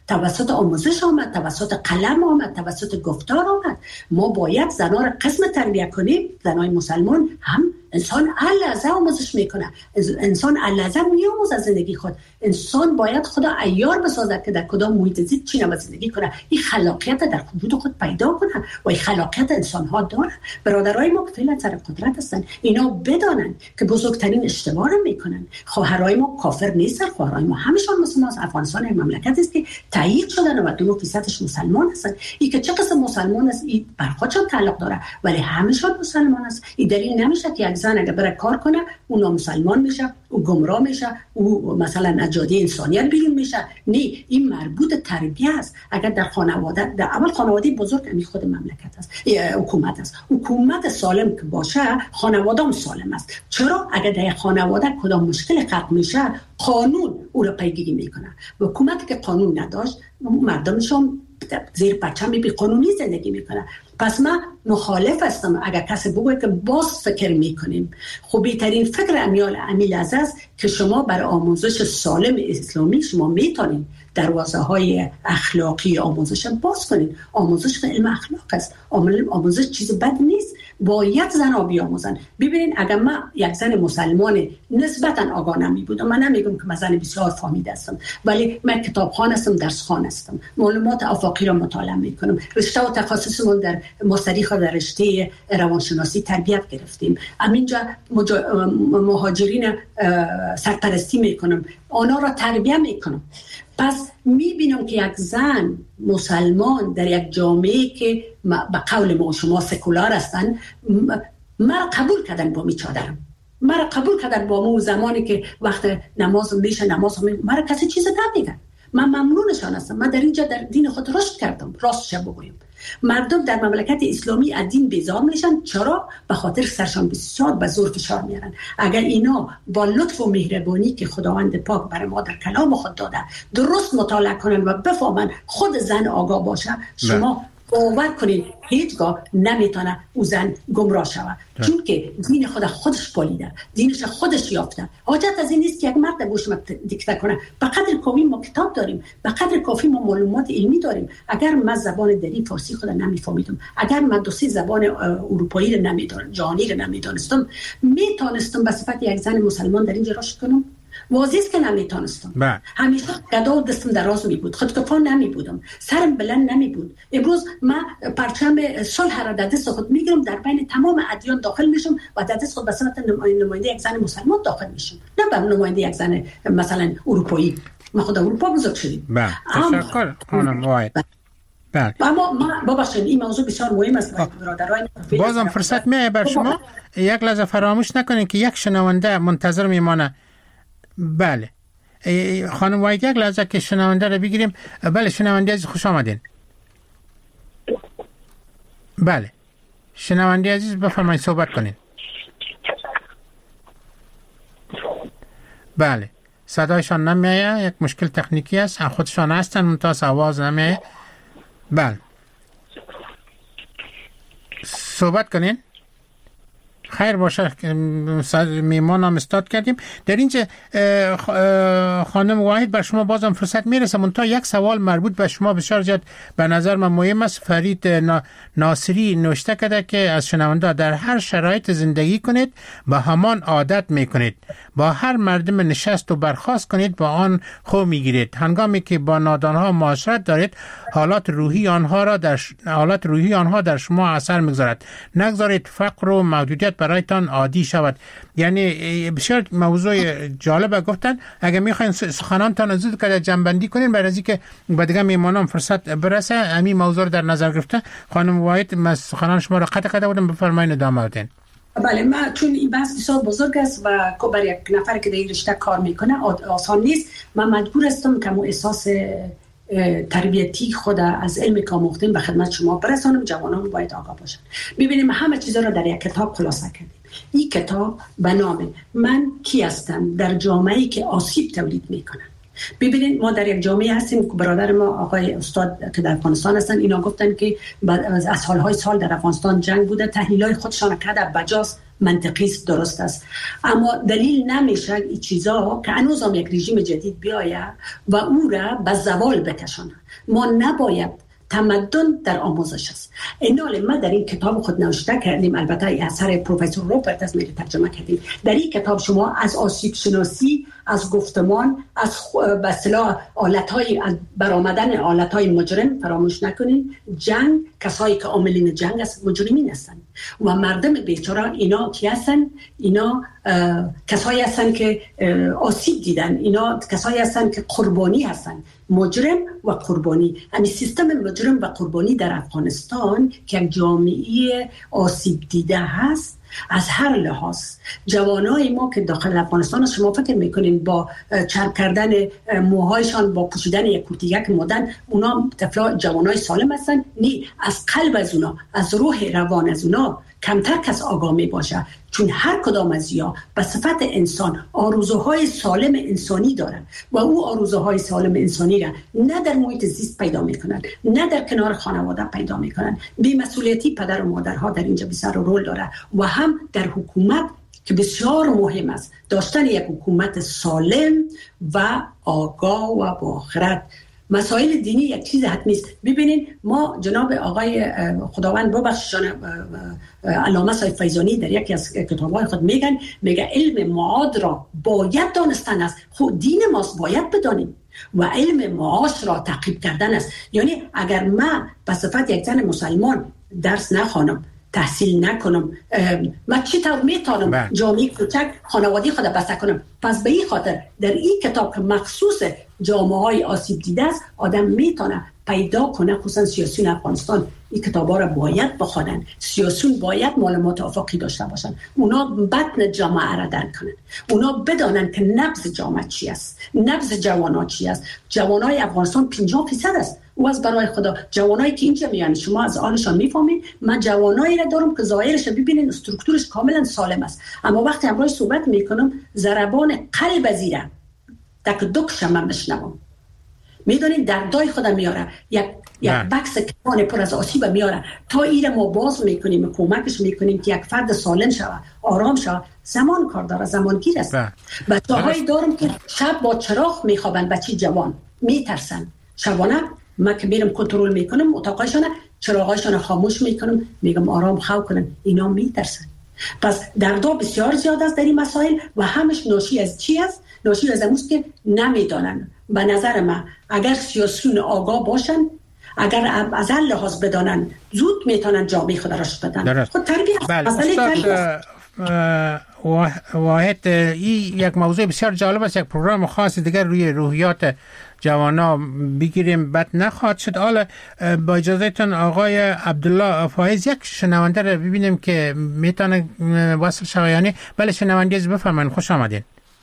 توسط آموزش آمد، توسط قلم آمد، توسط گفتار آمد. ما باید زنان را قسم تربیت کنیم. زنای مسلمان هم انسان اللحظه آموزش میکنه، انسان اللحظه میاموزه از زندگی خود. انسان باید خدا عیار بسازد که در کدام محیط زیست چی نباید زندگی کنه. این خلاقیت در وجود خود پیدا کنه و این خلاقیت انسان ها داره. برادرای ما که فعلا سر قدرت هستن اینا بدانن که بزرگترین اشتباه رو میکنن. خواهرای ما کافر نیستن، خواهرای ما همشون مسلمان هستن. افغانستان یک مملکت است که تایید شدن و 2% مسلمان هستن. این که چه قسم مسلمان است این بر خودشون تعلق داره، ولی همشون مسلمان است. این دلیل نمیشه که یک زن اگه بره کار کنه اون نامسلمان میشه، او گمراه میشه، او مثلا از جاده انسانیت بیرون میشه. نه، این مربوط تربیت است. اگر در خانواده، در اول خانواده بزرگ همین خود مملکت است، حکومت است. حکومت سالم که باشه خانواده هم سالم است. چرا؟ اگر در خانواده کدام مشکل خلق میشه قانون او را پیگیری میکنه. حکومت که قانون نداشت مردمش هم زیر پرچم بی قانونی زندگی میکنه. پس من مخالف هستم اگر کسی بگوید که باز فکر میکنیم. خب بهترین فکر امیل عزیز که شما برای آموزش سالم اسلامی شما میتونید دروازه های اخلاقی آموزش باز کنید. آموزش علم اخلاق است. آموزش چیز بد نیست. باید زنها بیاموزن. ببینید اگر من یک زن مسلمان نسبتا آگاه نمی بودم، من نمیگم که من زن بسیار فهمیده هستم، ولی من کتابخوان هستم، درس خوان هستم، معلومات آفاقی را مطالعه میکنم. رشته و تخصصمون در مستریخ در رشته روانشناسی تربیت گرفتیم. همینجا مهاجرین سرپرستی میکنم، آنها را تربیت میکنم. پس میبینم که یک زن مسلمان در یک جامعه که به قول ما شما سکولار هستن، مرا قبول کردن با می چادرم، مرا قبول کردن با مو زمانی که وقت نماز میشه مرا کسی چیز نمیگن. من ممنونشان هستم. من در اینجا در دین خود رشد کردم. راستش بگویم مردم در مملکت اسلامی از دین بیزار میشن. چرا؟ به خاطر سرشان بسیار به زور فشار میارن. اگر اینا با لطف و مهربانی که خداوند پاک برای ما در کلام خود داده درست مطالعه کنن و بفهمن، خود زن آگاه باشه، شما باور کنید هیچگاه نمیتونه او زن گمراه شود. چون که دین خودش پالیده، دینش خودش یافته. حاجت از این نیست که یک مرد گوش دیکته کنه. به قدر کافی ما کتاب داریم، به قدر کافی ما معلومات علمی داریم. اگر من زبان دری فارسی خود نمیفهمیدم، اگر من دوستی زبان اروپایی رو نمیدونم، جهانی رو نمیدونستم، میتونستم به صفت یک زن مسلمان در اینجا رشد کنم؟ واضح است که نمیتونستم. همیشه گدا دستم دراز می بود، خودکفا نمی بودم، سرم بلند نمی بود. امروز من پرچم صلح را در دست خود میگیرم، در بین تمام ادیان داخل میشم و در دست خود به صورت نماینده یک زن مسلمان داخل میشم، نه به نماینده یک زن مثلا اروپایی. ما خود اروپا بزرگ شدیم. تشکر خانم واید. اما ببخشید این موضوع بسیار مهم است برادران. بازم فرصت میاد بر شما. یک لحظه فراموش نکنید که یک شنونده منتظر میمانه. بله خانم واید، یک لحظه که شنونده رو بگیریم. بله شنونده عزیز خوش آمدین. بله شنونده عزیز بفرمایید صحبت کنین. بله صدایشان نمیایه، یک مشکل تکنیکی است. خودشان هستن منتها آواز نمیایه. بله صحبت کنین. خیر باشه، میمان هم استاد کردیم. در اینجا خانم واحد بر شما بازم فرصت میرسه، منتها یک سوال مربوط به شما بسیار زیاد به نظر من مهم است. فرید ناصری نوشته کرده که از شنونده در هر شرایط زندگی کنید با همان عادت میکنید، با هر مردم نشست و برخاست کنید با آن خو میگیرید. هنگامی که با نادانها معاشرت دارید حالات روحی آنها در شما اثر میگذارد. نگذارید فقر و محدودیت برایتان عادی شود. یعنی بسیار موضوع جالب گفتن. اگر میخواین سخنانتان زود که جنبندی کنین برای از اینکه به دیگه میمانم فرصت برسه، همین موضوع رو در نظر گرفته. خانم واحد من سخنان شما رو قطع بودم، بفرمایید ادامه بدین. بله، من چون این بحث بسیار بزرگ است و برای یک نفر که در این رشته کار میکنه آسان نیست، من مجبور هستم که احساس تربیتی خود از علمی که آموختیم به خدمت شما برسانم. جوانان باید آگاه باشن. ببینیم همه چیزا رو در یک کتاب خلاصه کردیم. این کتاب به نام من کی هستم در جامعه‌ای که آسیب تولید میکنن. ببینید ما در یک جامعه هستیم که برادر ما آقای استاد که در افغانستان هستن، اینا گفتن که از سالهای سال در افغانستان جنگ بوده، تحلیلای خودشان کرده بجاست منطقی است، درست است، اما دلیل نمیشه این چیزا که هنوز هم یک رژیم جدید بیایه و او را به زوال بکشانه. ما نباید تمدن در آموزش است. اینال ما در این کتاب خود نوشته کردیم، البته اثر پروفسور روپرت از میل ترجمه کردیم. در این کتاب شما از آسیب شناسی، از گفتمان، از به اصطلاح آلت‌های برآمدن آلت‌های مجرم فراموش نکنین. جنگ، کسایی که عاملین جنگ است مجرمین هستند و مردم بیچاره اینا کی هستن؟ اینا کسایی هستن که آسیب دیدن، اینا کسایی هستن که قربانی هستن. مجرم و قربانی، همین سیستم مجرم و قربانی در افغانستان که یک جامعه آسیب دیده هست از هر لحاظ. جوانای ما که داخل افغانستان، شما فکر میکنین با چرب کردن موهایشان، با پوشیدن یک کورتیک مدن، اونا طفلا جوانای سالم هستن؟ نه، از قلب از اونا، از روح روان از اونا کمتر کس آگاه می باشه، چون هر کدام از یا به صفت انسان آرزوهای سالم انسانی دارن و او آرزوهای سالم انسانی را نه در محیط زیست پیدا میکنن، نه در کنار خانواده پیدا میکنن. بی‌مسئولیتی پدر و مادرها در اینجا بسیار رول داره و هم در حکومت که بسیار مهم است داشتن یک حکومت سالم و آگاه و با خرد. مسائل دینی یک چیز حتمی است. ببینید ما جناب آقای خداوند ببخششان علامه صاحب فیضانی در یکی از کتاب‌های خود میگه علم معاد را باید دانستن است. خود دین ماست باید بدانیم و علم معاش را تعقیب کردن است. یعنی اگر من به صفت یک زن مسلمان درس نخوانم، تحصیل نکنم، من چطور میتونم جامعه کوچک خانوادی خود بسته کنم؟ پس به این خاطر در این کتاب که مخصوص جامعه های آسیب دیده است، آدم میتونه پیدا کنه، خصوصا سیاسیون افغانستان این کتابا را باید بخوانن. سیاسیون باید معلومات افقی داشته باشن، اونا بطن جامعه را درک کنن، اونا بدانن که نبض جامعه چی است، نبض جوانا چی است. جوانای افغانستان 50% است. او از برای خدا جوانایی که اینجا میان شما از آنشان میفهمید. من جوانایی را دارم که ظاهرش ببینین استرکتورش کاملا سالم است، اما وقتی امروز صحبت میکنم ضربان قلب زیره دک دکش من بشنوم. میدونین دردای خودم میاره، یک بکس کمان پر از آسیب میاره. تا ایره ما باز میکنیم، کمکش میکنیم که یک فرد سالم شود، آرام شود. زمان کار داره، زمانگیر است. بچه‌هایی دارم که شب با چراغ میخوابن، بچه جوان میترسن. شبانه من که میرم کنترل میکنم اتاقایشان، چراغایشان خاموش میکنم، میگم آرام خواب کنن، اینا میترسن. پس دردا بسیار زیاد است در این مسائل و همش ناشی از چی است؟ ناشی از اموست که نمیدانن. به نظر من اگر سیاسیون آگاه باشن، اگر از هر لحاظ بدانن، زود میتونن جامعه خود را بدن. خود تربیت مسئله واحد این یک موضوع بسیار جالب است. یک پروگرام خاص دیگر روی روحیات جوانا بگیریم، بد نخواهد شد. حالا با اجازهتون آقای عبدالله فایز یک شنونده رو ببینیم که میتونه وصل شویانی. بله شنونده بفرمایید، خوش آمدین.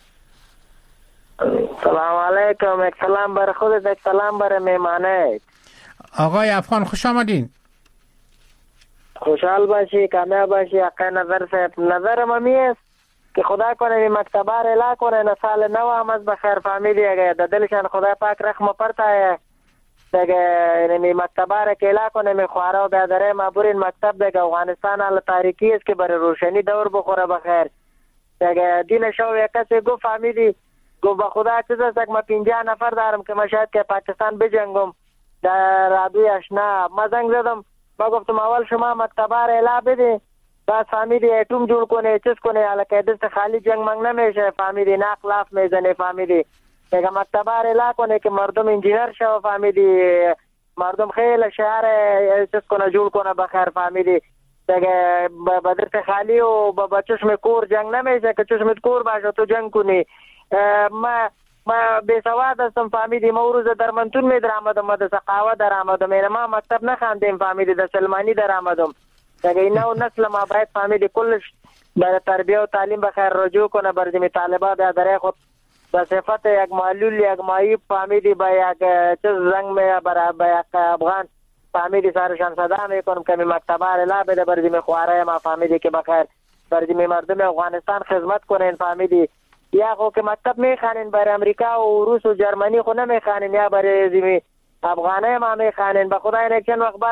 سلام علیکم. یک سلام بر خودت، یک سلام بر میمانه. آقای افغان خوش آمدین. خوشحال باشی، کامیاب باشی. آقای نظر صاحب، نظرم همی است که خدا کنه مکتبه را اعلا کنه، سال نو هم از بخیر فهمیدی اگه در دلشان خدا پاک رحم پرتایه دیگه مکتبه را که اعلا کنه میخواره و بیادره مابورین مکتب دیگه افغانستان حال تاریکی است که برای روشنی دور بخوره بخیر دیگه. دین شو یک کسی گفت فهمیدی، گفت با خدا چیز است که ما 50 نفر دارم که ما شاید که پاکستان بجنگم در رادوی اشنا. ما زنگ زدم، ما گفتم اول شما مکتبه را اعلا بده، بعد فهمیدی ایتوم جور کنه، چیز کنه، حالا که دست خالی جنگ منگ نمیشه، فهمیدی ناخلاف میزنه، فهمیدی دیگه مکتبه را اعلا کنه که مردم انجینر شو، فهمیدی مردم خیلی شهر چیز کنه جور کنه بخیر، فهمیدی دیگه با دست خالی و با چشم کور جنگ نمیشه که چشمت کور باشه تو جنگ کنی. ما بیسواد هستم، فهمیدی ما روز در منتون می در آمدم، ما در سقاوه در آمدم، این ما مکتب نخواندیم، فهمیدی در سلمانی در آمدم دیگه. این نو نسل ما باید فهمیدی کلش برای تربیه و تعلیم بخیر رجوع کنه، برای جمعی طالبات در خود به صفت یک معلول یک معیب فهمیدی با یک چیز زنگ می برای یک افغان فهمیدی سرشان صدا میکنم که می مکتبه را بده برای جمعی خواره ما، فهمیدی که بخیر برای جمعی مردم افغانستان خدمت کنین، فهمیدی یا خو که مکتب میخوانین برای امریکا و روس و جرمنی خو نمیخوانین، یا برای زمین افغانه ما میخوانین. به خدا این چند وقت بعد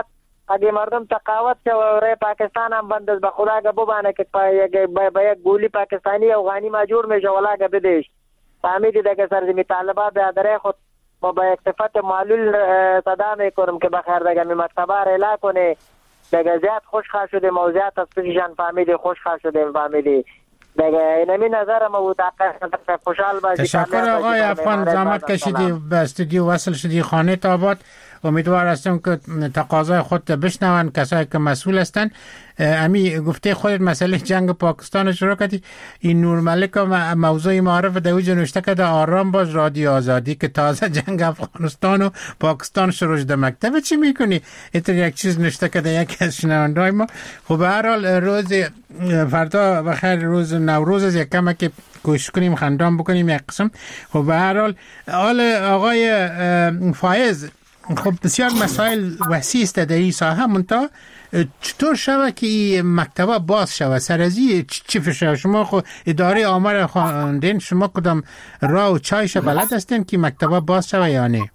اگه مردم تقاوت شد و رای پاکستان هم بند است به خدا که ببانه که با یک گولی پاکستانی افغانی مجبور میشه ولا که بدهش فهمیدی دیگه سرزمین طالبان به اداره خود با یک صفت معلول صدا میکنم که بخیر دیگه می مکتبه را کنه دیگه زیاد خوشخواه شدیم و زیاد از پیششان فهمیدی خوشخواه شدیم فهمیدی دیگه اینمی نظر ما بود خوشحال باشی. تشکر آقای افغان، زحمت کشیدی به استودیو وصل شدی خانه آباد. امیدوار هستم که تقاضای خود بشنون کسایی که مسئول هستند. امی گفته خودت مسئله جنگ پاکستان شروع کردی. این نور ملک موضوع معرف در اوج نوشته کرده آرام باش رادیو آزادی که تازه جنگ افغانستان و پاکستان شروع شده. مکتب چی میکنی؟ اینطور یک چیز نوشته کرده یکی از شنونده‌های ما. خب به هر حال روز فردا بخیر، روز نوروز از یک کم که کوشش کنیم خندان بکنیم یک قسم. خب به هر حال آقای فایز، خب بسیار مسائل وسیع است در این ساحه، منتها چطور شوه که مکتبه باز شوه؟ سرازی چی فشه؟ شما خود اداره آمار خواندین، شما کدام راه و چایش بلد هستین که مکتبه باز شوه یا نه؟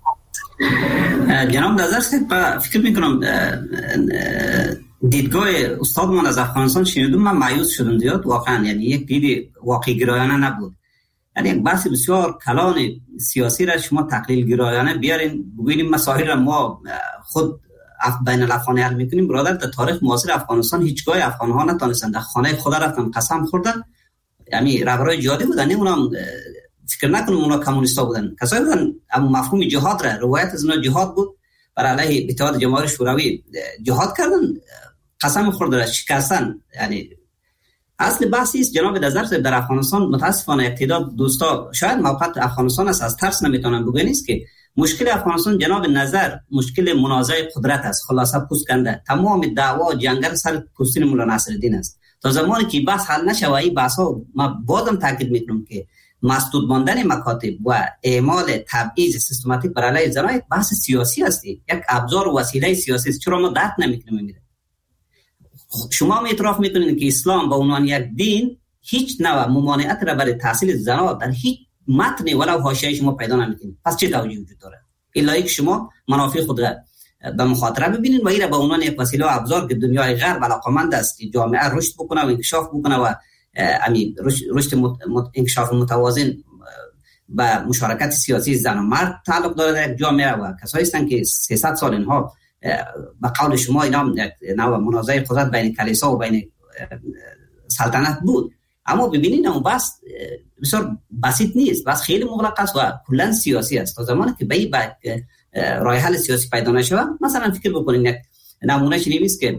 جناب نظر صاحب، فکر میکنم دیدگاه استادمان از افغانستان شنیدم، من مایوس شدم زیاد واقعا. یعنی یک دید واقعی گرایانه نبود. یعنی یک بحث بسیار کلان سیاسی را شما تقلیل گرایانه بیارین ببینیم مسائل را ما خود بین الافغانی حل میکنیم. برادر در تاریخ معاصر افغانستان هیچگاه افغان‌ها نتونستن در خانه خدا رفتن قسم خوردن. یعنی رهبرای جهادی بودن، نه اونم فکر نکنم اونا کمونیستا بودن، کسایی بودن اما مفهوم جهاد را روایت از اونا جهاد بود، بر علیه اتحاد جماهیر شوروی جهاد کردن، قسم خوردن، شکستن. یعنی اصل بحثی است جناب نظر در افغانستان متاسفانه تعداد دوستا شاید موقعیت افغانستان است از ترس نمیتونن بگن است که مشکل افغانستان جناب نظر مشکل منازعه قدرت است. خلاصه پوست کنده تمام دعوا جنگل سر پوستین مولا نصرالدین است. تا زمانی که بحث حل نشه و این بحث ها، ما بازم تاکید میکنم که مسدود ماندن مکاتب و اعمال تبعیض سیستماتیک بر علیه زنان یک بحث سیاسی است، یک ابزار و وسیله سیاسی است. چرا ما درک نمیکنیم؟ شما هم اعتراف میکنید که اسلام به عنوان یک دین هیچ نوع ممانعت را برای تحصیل زنان در هیچ متن ولو حاشیه شما پیدا نمیکنید. پس چه توجیهی وجود داره؟ الا اینکه شما منافع خود را به مخاطره ببینید و این را به عنوان یک وسیله و ابزار که دنیای غرب علاقمند است که جامعه رشد بکنه و انکشاف بکنه و رشد انکشاف متوازن به مشارکت سیاسی زن و مرد تعلق داره در جامعه و کسایی هستند که 300 سال اینها به قول شما اینا نوع منازعه قدرت بین کلیسا و بین سلطنت بود. اما ببینید اون بس بسیار بسیط نیست، بس خیلی مغلق است و کلا سیاسی است. تا زمانی که به راه حل سیاسی پیدا نشه، مثلا فکر بکنید یک نمونه نیست که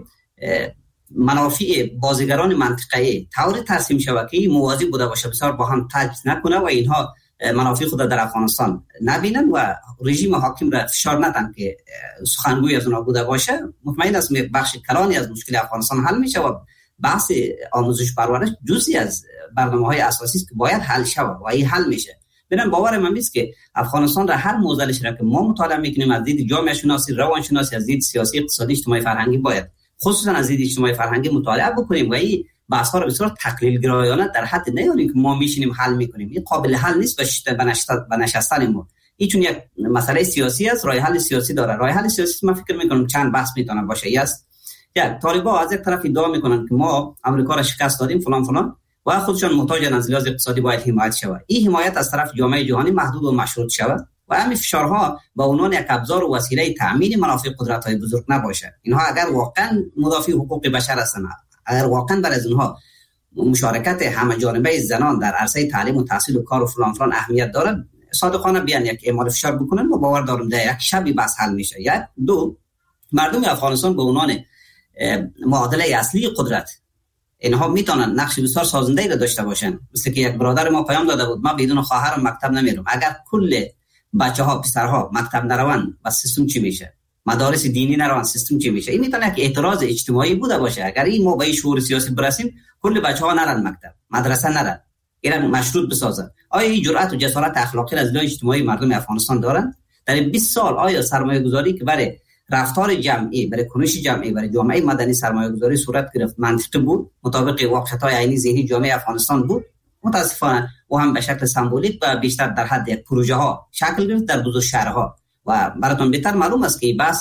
منافع بازیگران منطقه‌ای طوری ترسیم شود که موازی بوده باشه، بسیار با هم تجزیه نکنه و اینها منافع خود در افغانستان نبینن و رژیم حاکم را فشار ندن که سخنگوی از اونها بوده باشه. مطمئن است بخش کلانی از مشکل افغانستان حل میشه و بحث آموزش پرورش جزئی از برنامه‌های اساسی است که باید حل شود و این حل میشه. ببین باور من است که افغانستان را هر موزلش را که ما مطالعه میکنیم از دید جامعه شناسی، روان شناسی، از دید سیاسی، اقتصادی، اجتماعی، فرهنگی باید خصوصا از دید اجتماعی فرهنگی مطالعه بکنیم و این بحث‌ها رو بسیار تقلیل گرایانه در حد نیاریم که ما میشینیم حل میکنیم. این قابل حل نیست به نشستن ما. این چون یک مسئله سیاسی است، راه حل سیاسی داره. راه حل سیاسی من فکر میکنم چند بحث میتونه باشه. یک طالبان از یک طرف ادعا میکنن که ما امریکا را شکست دادیم فلان فلان و خودشان محتاجن از لحاظ اقتصادی باید حمایت شود. این حمایت از طرف جامعه جهانی محدود و مشروط شود و همین فشارها به عنوان یک ابزار و وسیله تامین منافع قدرت‌های بزرگ نباشه. اینها اگر واقعا مدافع حقوق بشر هستند، اگر واقعا برای اونها مشارکت همه جانبه زنان در عرصه تعلیم و تحصیل و کار و فلان فلان اهمیت داره، صادقانه بیان یک اعمال فشار بکنن و باور دارم در یک شبی بس حل میشه. یک دو، مردم افغانستان به عنوان معادله اصلی قدرت اینها میتونن نقش بسیار سازنده را داشته باشن. مثل که یک برادر ما پیام داده بود ما بدون خواهرم مکتب نمیرم. اگر کل بچه‌ها پسرها مکتب نروند و سیستم چی میشه؟ مدارس دینی نروند سیستم چی میشه؟ این میتونه که اعتراض اجتماعی بوده باشه. اگر این ما به شعور سیاسی برسیم کل بچه‌ها نرن مکتب، مدرسه نرن، اینا مشروط بسازن. آیا این جرأت و جسارت اخلاقی از لای اجتماعی مردم افغانستان دارن؟ در 20 سال آیا سرمایه‌گذاری که برای رفتار جمعی، برای کنش جمعی، برای جامعه مدنی سرمایه‌گذاری صورت گرفت منطقی بود، مطابق واقعیت‌های عینی ذهنی جامعه افغانستان بود؟ متاسفانه او هم به شکل سمبولیک و بیشتر در حد یک پروژه ها شکل گرفت در دو شهرها و براتون بهتر معلوم است که بس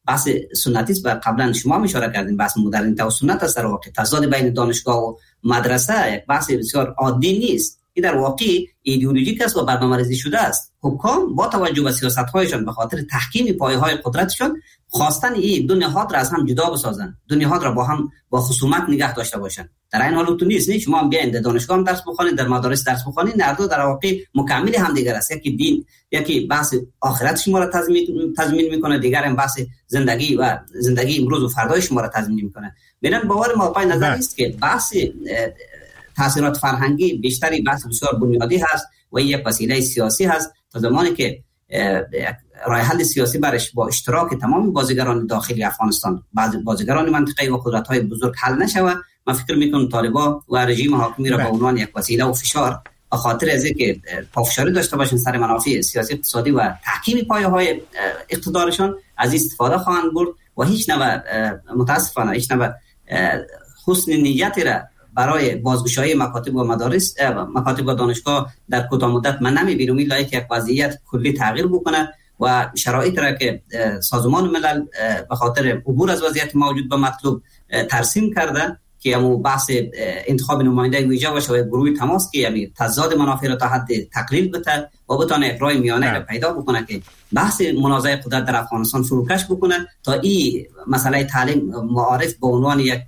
بحث سنتی است و قبلا شما هم اشاره کردین بحث مدرنیته و سنت است. در واقع تضاد بین دانشگاه و مدرسه یک بحث بسیار عادی نیست. این در واقع ایدئولوژیک است و برنامه‌ریزی شده است. حکام با توجه به سیاست‌هایشان به خاطر تحکیم پایه‌های قدرتشان خواستن این دو نهاد را از هم جدا بسازن، دو نهاد را با هم با خصومت نگه داشته باشن. در این حال تو نیست. شما هم بیاین در دانشگاه هم درس بخونید، در مدارس درس بخونید، هر دو در واقع مکمل هم دیگر است. یکی دین، یکی بحث آخرت شما را تضمین میکنه، دیگر هم بحث زندگی امروز و فردای شما را تضمین میکنه. ببین باور ما پای نظر است که بحث تاثیرات فرهنگی بیشتری بحث بسیار بنیادی هست و یک وسیله سیاسی هست. تا زمانی که راه حل سیاسی برش با اشتراک تمام بازیگران داخلی افغانستان، بعضی بازیگران منطقه‌ای و قدرت‌های بزرگ حل نشود، من فکر می‌کنم طالبان و رژیم حاکمی را به عنوان یک وسیله و فشار به خاطر از اینکه پافشاری داشته باشند سر منافع سیاسی اقتصادی و تحکیم پایه‌های اقتدارشان از استفاده خواهند برد و هیچ نوع متاسفانه هیچ نوع حسن نیتی را برای بازگشایی مکاتب و مدارس مکاتب و دانشگاه در کوتاه مدت من نمی‌بینم، الا یک وضعیت کلی تغییر بکنه و شرایط را که سازمان ملل به خاطر عبور از وضعیت موجود به مطلوب ترسیم کرده که همون بحث انتخاب نماینده ویژه باشه و گروه تماس که یعنی تضاد منافع را تا حد تقلیل بده و بتونه یک راه میانه را پیدا بکنه که بحث منازعه قدرت در افغانستان فروکش بکنه تا این مسئله تعلیم معارف به عنوان یک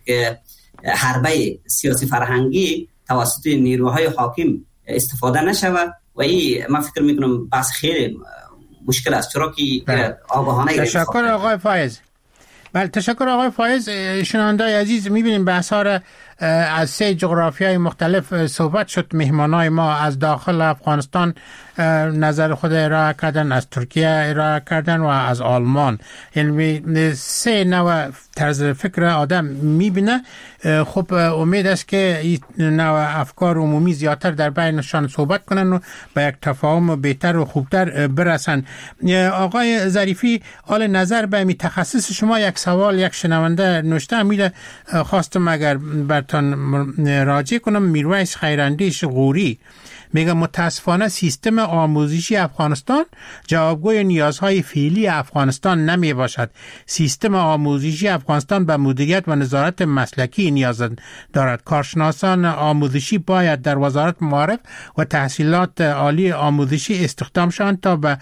حربه سیاسی فرهنگی توسط نیروهای حاکم استفاده نشود و این من فکر میکنم بحث خیلی مشکل است، چرا که آگاهانه تشکر آقای فایز. بله تشکر آقای فایز. شنوندای عزیز میبینیم بحث ها را از 3 جغرافیای مختلف صحبت شد. مهمانای ما از داخل افغانستان نظر خود ارائه کردن، از ترکیه ارائه کردن و از آلمان. یعنی 3 نوع طرز فکر آدم میبینه. خب امید است که این نوع افکار عمومی زیادتر در بینشان صحبت کنن و به یک تفاهم بهتر و خوبتر برسن. آقای ظریفی، حال نظر به می تخصص شما یک سوال یک شنونده نوشته، امید خواستم اگر برتان راجع کنم. میرویس خیراندیش غوری میگه متاسفانه سیستم آموزشی افغانستان جوابگوی نیازهای فعلی افغانستان نمی باشد. سیستم آموزشی افغانستان به مدیریت و نظارت مسلکی نیاز دارد. کارشناسان آموزشی باید در وزارت معارف و تحصیلات عالی آموزشی استخدام شوند تا به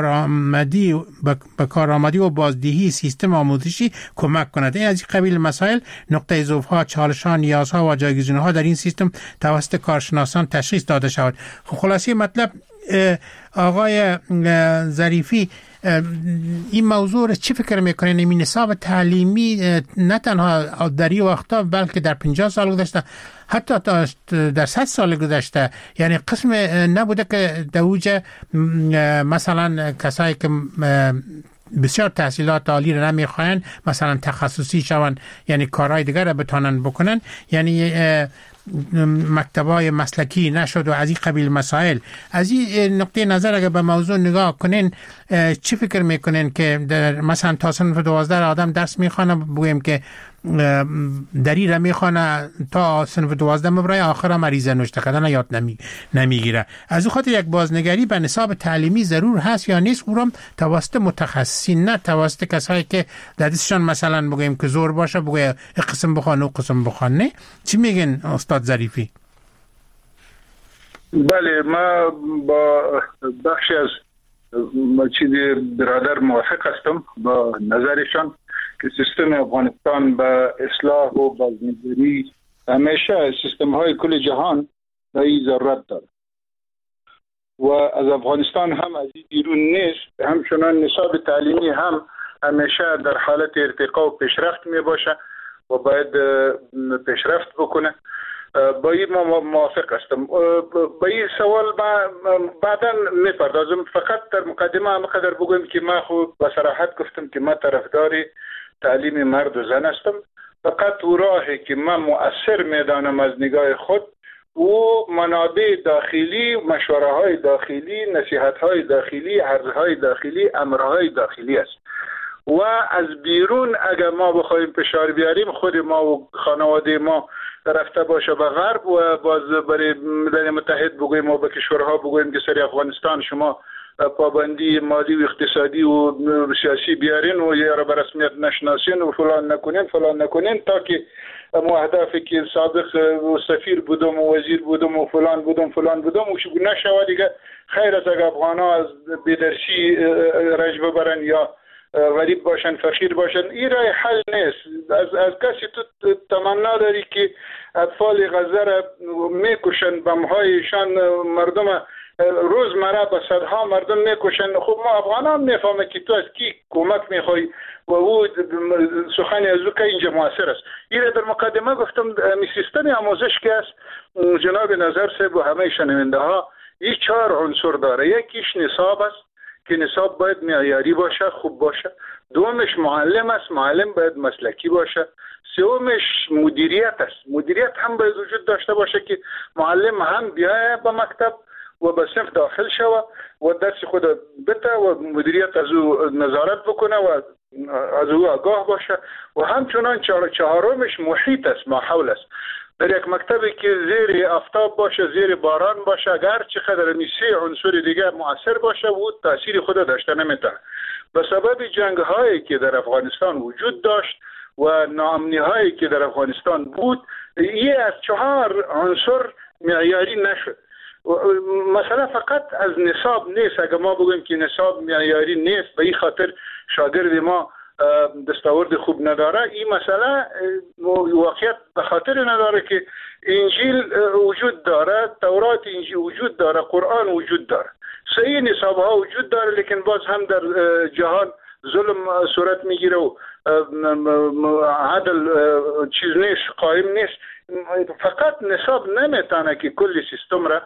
کارآمدی و بازدهی سیستم آموزشی کمک کند. این از این قبیل مسائل نقطه ضعف‌ها، چالش‌ها، نیازها و جایگزین‌ها در این سیستم توسط کارشناسان تشخیص داده شود. خلاصه مطلب آقای ظریفی، این موضوع چی فکر میکنین؟ این نصاب تعلیمی نه تنها در این وقتا بلکه در 50 سال گذشته، حتی در 100 سال گذشته، یعنی قسم نبوده که دوجه مثلا کسایی که بسیار تحصیلات عالی را نمیخواین مثلا تخصصی شون، یعنی کارهای دیگر را بتونن بکنن، یعنی مکتبای مسلکی نشد و از این قبیل مسائل. از این نقطه نظر اگر به موضوع نگاه کنین چی فکر میکنین که مثلا تا صنف 12 آدم درس میخوانه، بگویم که دری را میخوانه تا صنف 12 مبرای آخر مریضه نوشته کردن یاد نمیگیره. از این خاطر یک بازنگری به نصاب تعلیمی ضرور هست یا نیست، او را توسط متخصصین نه توسط کسایی که در دستشان مثلا بگویم که زور باشه بگویم قسم بخوان و قسم بخوان. نه چی میگن استاد ظریفی؟ بله، ما با بخشی از چیز برادر موافق هستم با نظرشان که سیستم افغانستان به اصلاح و بازنگری همیشه سیستم های کل جهان به این ضرورت داره و از افغانستان هم از این بیرون نیست. همچنان نصاب تعلیمی هم همیشه در حالت ارتقا و پیشرفت می باشه و باید پیشرفت بکنه. با این ما موافق هستم. با این سوال بعدا میپردازم. فقط در مقدمه هم قدر بگویم که ما خود با صراحت گفتم که ما طرفدار تعلیم مرد و زن هستم. فقط او راهی که من مؤثر میدانم از نگاه خود و منابع داخلی، مشوره های داخلی، نصیحت های داخلی، عرضهای داخلی، امرهای داخلی است. و از بیرون اگر ما بخوایم فشار بیاریم، خود ما و خانواده ما رفته باشه به غرب و باز برای ملل متحد بگویم و به کشورها بگویم که سری افغانستان شما پابندی مالی و اقتصادی و سیاسی بیارین و یا را به رسمیت نشناسین و فلان نکنین تا که اهدافی که سابق سفیر بودم و وزیر بودم و فلان بودم و نشود دیگه خیر از اگر افغانا از بیدرسی رنج ببرن یا غریب باشن فقیر باشن این رای حل نیست. از کسی تو تمنا داری که اطفال غزه را میکشن بمهایشان مردم روزمره به صدها مردم میکشن. خب ما افغانا هم میفهمه که تو از کی کمک میخوای و او سخن از او که اینجا موثر است. این در مقدمه گفتم می سیستم آموزش که است جناب نظر صاحب و همه شنونده ها این 4 عنصر داره. یکیش نصاب است که نصاب باید معیاری باشه، خوب باشه. دومش معلم است، معلم باید مسلکی باشه. سومش مدیریت است، مدیریت هم باید وجود داشته باشه که معلم هم بیاید به مکتب و به صنف داخل شود و درس خود بده و مدیریت از او نظارت بکنه و از او آگاه باشه. و همچنان چهارمش محیط است، ماحول است. در یک مکتبی که زیر آفتاب باشه، زیر باران باشه، اگر چقدر می 3 عنصر دیگه مؤثر باشه و تاثیر خود داشته نمیتونه. به سبب جنگ هایی که در افغانستان وجود داشت و ناامنی هایی که در افغانستان بود، یه از 4 عنصر معیاری نشد. مثلا فقط از نصاب نیست. اگر ما بگویم که نصاب معیاری نیست به این خاطر شاگرد ما دستاورد خوب نداره، این مسئله واقعیت به خاطر نداره که انجیل وجود داره، تورات انجیل وجود داره، قرآن وجود داره، صحیح نصاب ها وجود داره، لیکن باز هم در جهان ظلم صورت میگیره و عدل چیز نیست، قائم نیست. فقط نصاب نمیتونه که کل سیستم را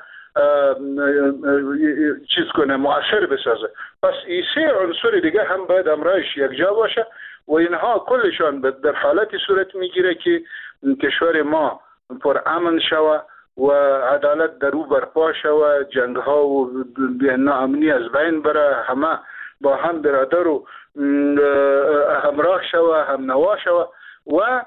چیز کنه، مؤثر بسازه. پس این 3 عنصر دیگه هم باید امرایش یک جا باشه و اینها کلشان در حالتی صورت میگیره که کشور ما پر امن شوه و عدالت در او برپا شوه، جنگ ها و ناامنی از بین بره، همه با هم برادر و همراه شوه، هم نوا شوه و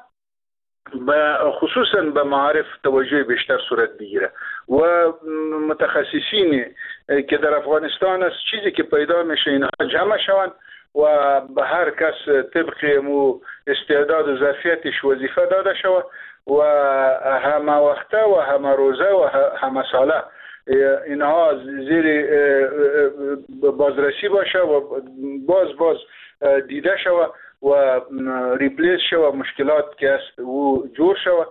خصوصا به معارف توجه بیشتر صورت بگیره و متخصصین که در افغانستان است چیزی که پیدا میشه اینها جمع شوند و به هر کس طبق استعداد و ظرفیتش وظیفه داده شود و همه وقته و همه روزه و همه ساله اینها زیر بازرسی باشه و باز دیده شود و ریپلیس شو مشکلات که است و جور شو.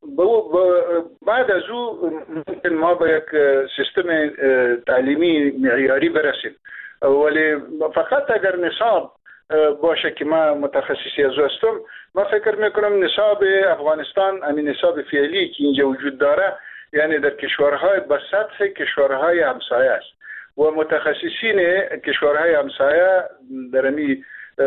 بعد از او ممکن ما به یک سیستم تعلیمی معیاری برسیم، ولی فقط اگر نصاب باشه که ما متخصصی از هستم، ما فکر میکنم نصاب افغانستان، همین نصاب فعلی که اینجا وجود داره، یعنی در کشورهای به سطح کشورهای همسایه است و متخصصین کشورهای همسایه در همین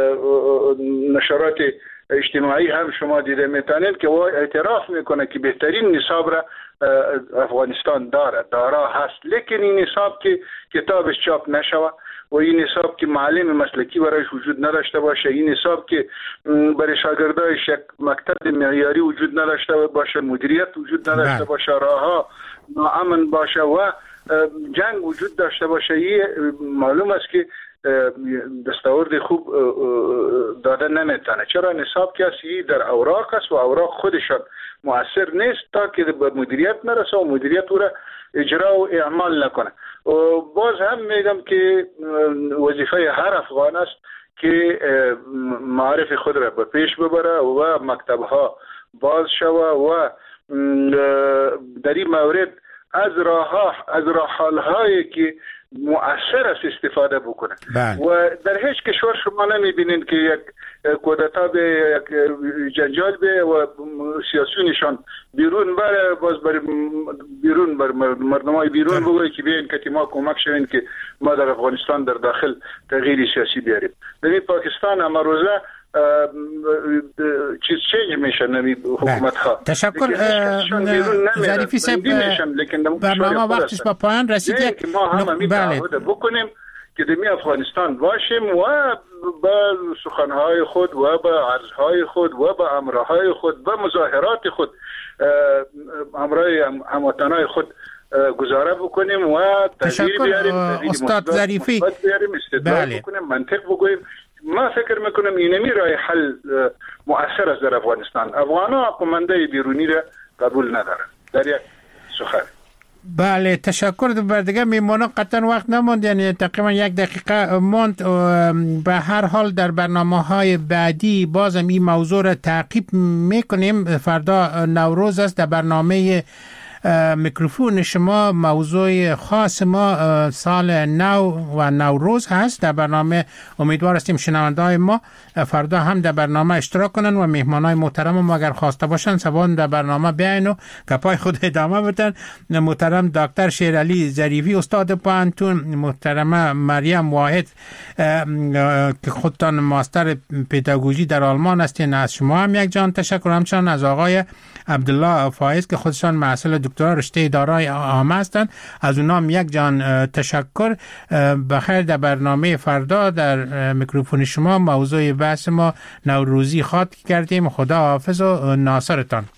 نشرات اجتماعی هم شما دیده میتونید که او اعتراف میکنه که بهترین نصاب را افغانستان داره هست، لیکن این نصاب که کتابش چاپ نشوه و این نصاب که معلم مسلکی برایش وجود نداشته باشه، این نصاب که برای شاگردایش یک مکتب معیاری وجود نداشته باشه، مدیریت وجود نداشته باشه، راهها ناامن باشه و جنگ وجود داشته باشه، این معلوم است که دستاورد خوب داده نمیتونه. چرا؟ نصاب که است در اوراق است و اوراق خودشان مؤثر نیست تا که به مدیریت نرسه و مدیریت او را اجرا و اعمال نکنه. و باز هم میگم که وظیفه هر افغان است که معارف خود را به پیش ببره و مکتبها باز شوه و در این مورد از راه‌حل‌هایی که مؤثر است استفاده بکنه. و در هیچ کشور شما نمیبینید که یک کودتا به یک جنجال به و سیاسیونشان بیرون بره، باز بر بیرون بر مردمای بیرون بگوید که بیاین که ما کمک شوین که ما در افغانستان در داخل تغییر سیاسی بیاریم. در پاکستان هم روزه چیز چنج میشن حکومت ها. تشکر ظریفی صاحب، برنامه وقتش با پایان رسید. ما هم میتعهد بکنیم که در افغانستان باشیم و با سخنهای خود و با عرضهای خود و با امرهای خود و مظاهرات خود امرای هموطنای خود گزاره بکنیم و تغییر بیاریم، استاد ظریفی بیاریم، استدلال بکنیم، منطق بگوییم. ما فکر میکنم اینمی راه حل مؤثر است در افغانستان. افغان‌ها قمانده بیرونی را قبول ندارن. در یک سخن. بله، تشکر. بر دیگه میمونم قطعا وقت نموند، یعنی تقریبا 1 دقیقه ماند. به هر حال در برنامه‌های بعدی بازم این موضوع را تعقیب میکنیم. فردا نوروز است. در برنامه میکروفون شما موضوع خاص ما سال نو و نوروز هست. در برنامه امیدوار هستیم شنونده‌های ما فردا هم در برنامه اشتراک کنن و مهمانای محترم ما اگر خواسته باشن سبان در برنامه بیاین و گپای خود ادامه بدن. محترم دکتر شیرعلی ظریفی استاد پانتون، محترمه مریم واحد که خودتان ماستر پداگوژی در آلمان هستین، از شما هم یک جان تشکر. همچنان از آقای عبدالله فایز که خودشان محصل دکترا رشته اداره عامه هستند، از اونام یک جان تشکر. بخیر. در برنامه فردا در میکروفون شما موضوع بحث ما نوروزی خواد کردیم. خدا حافظ و ناصرتان.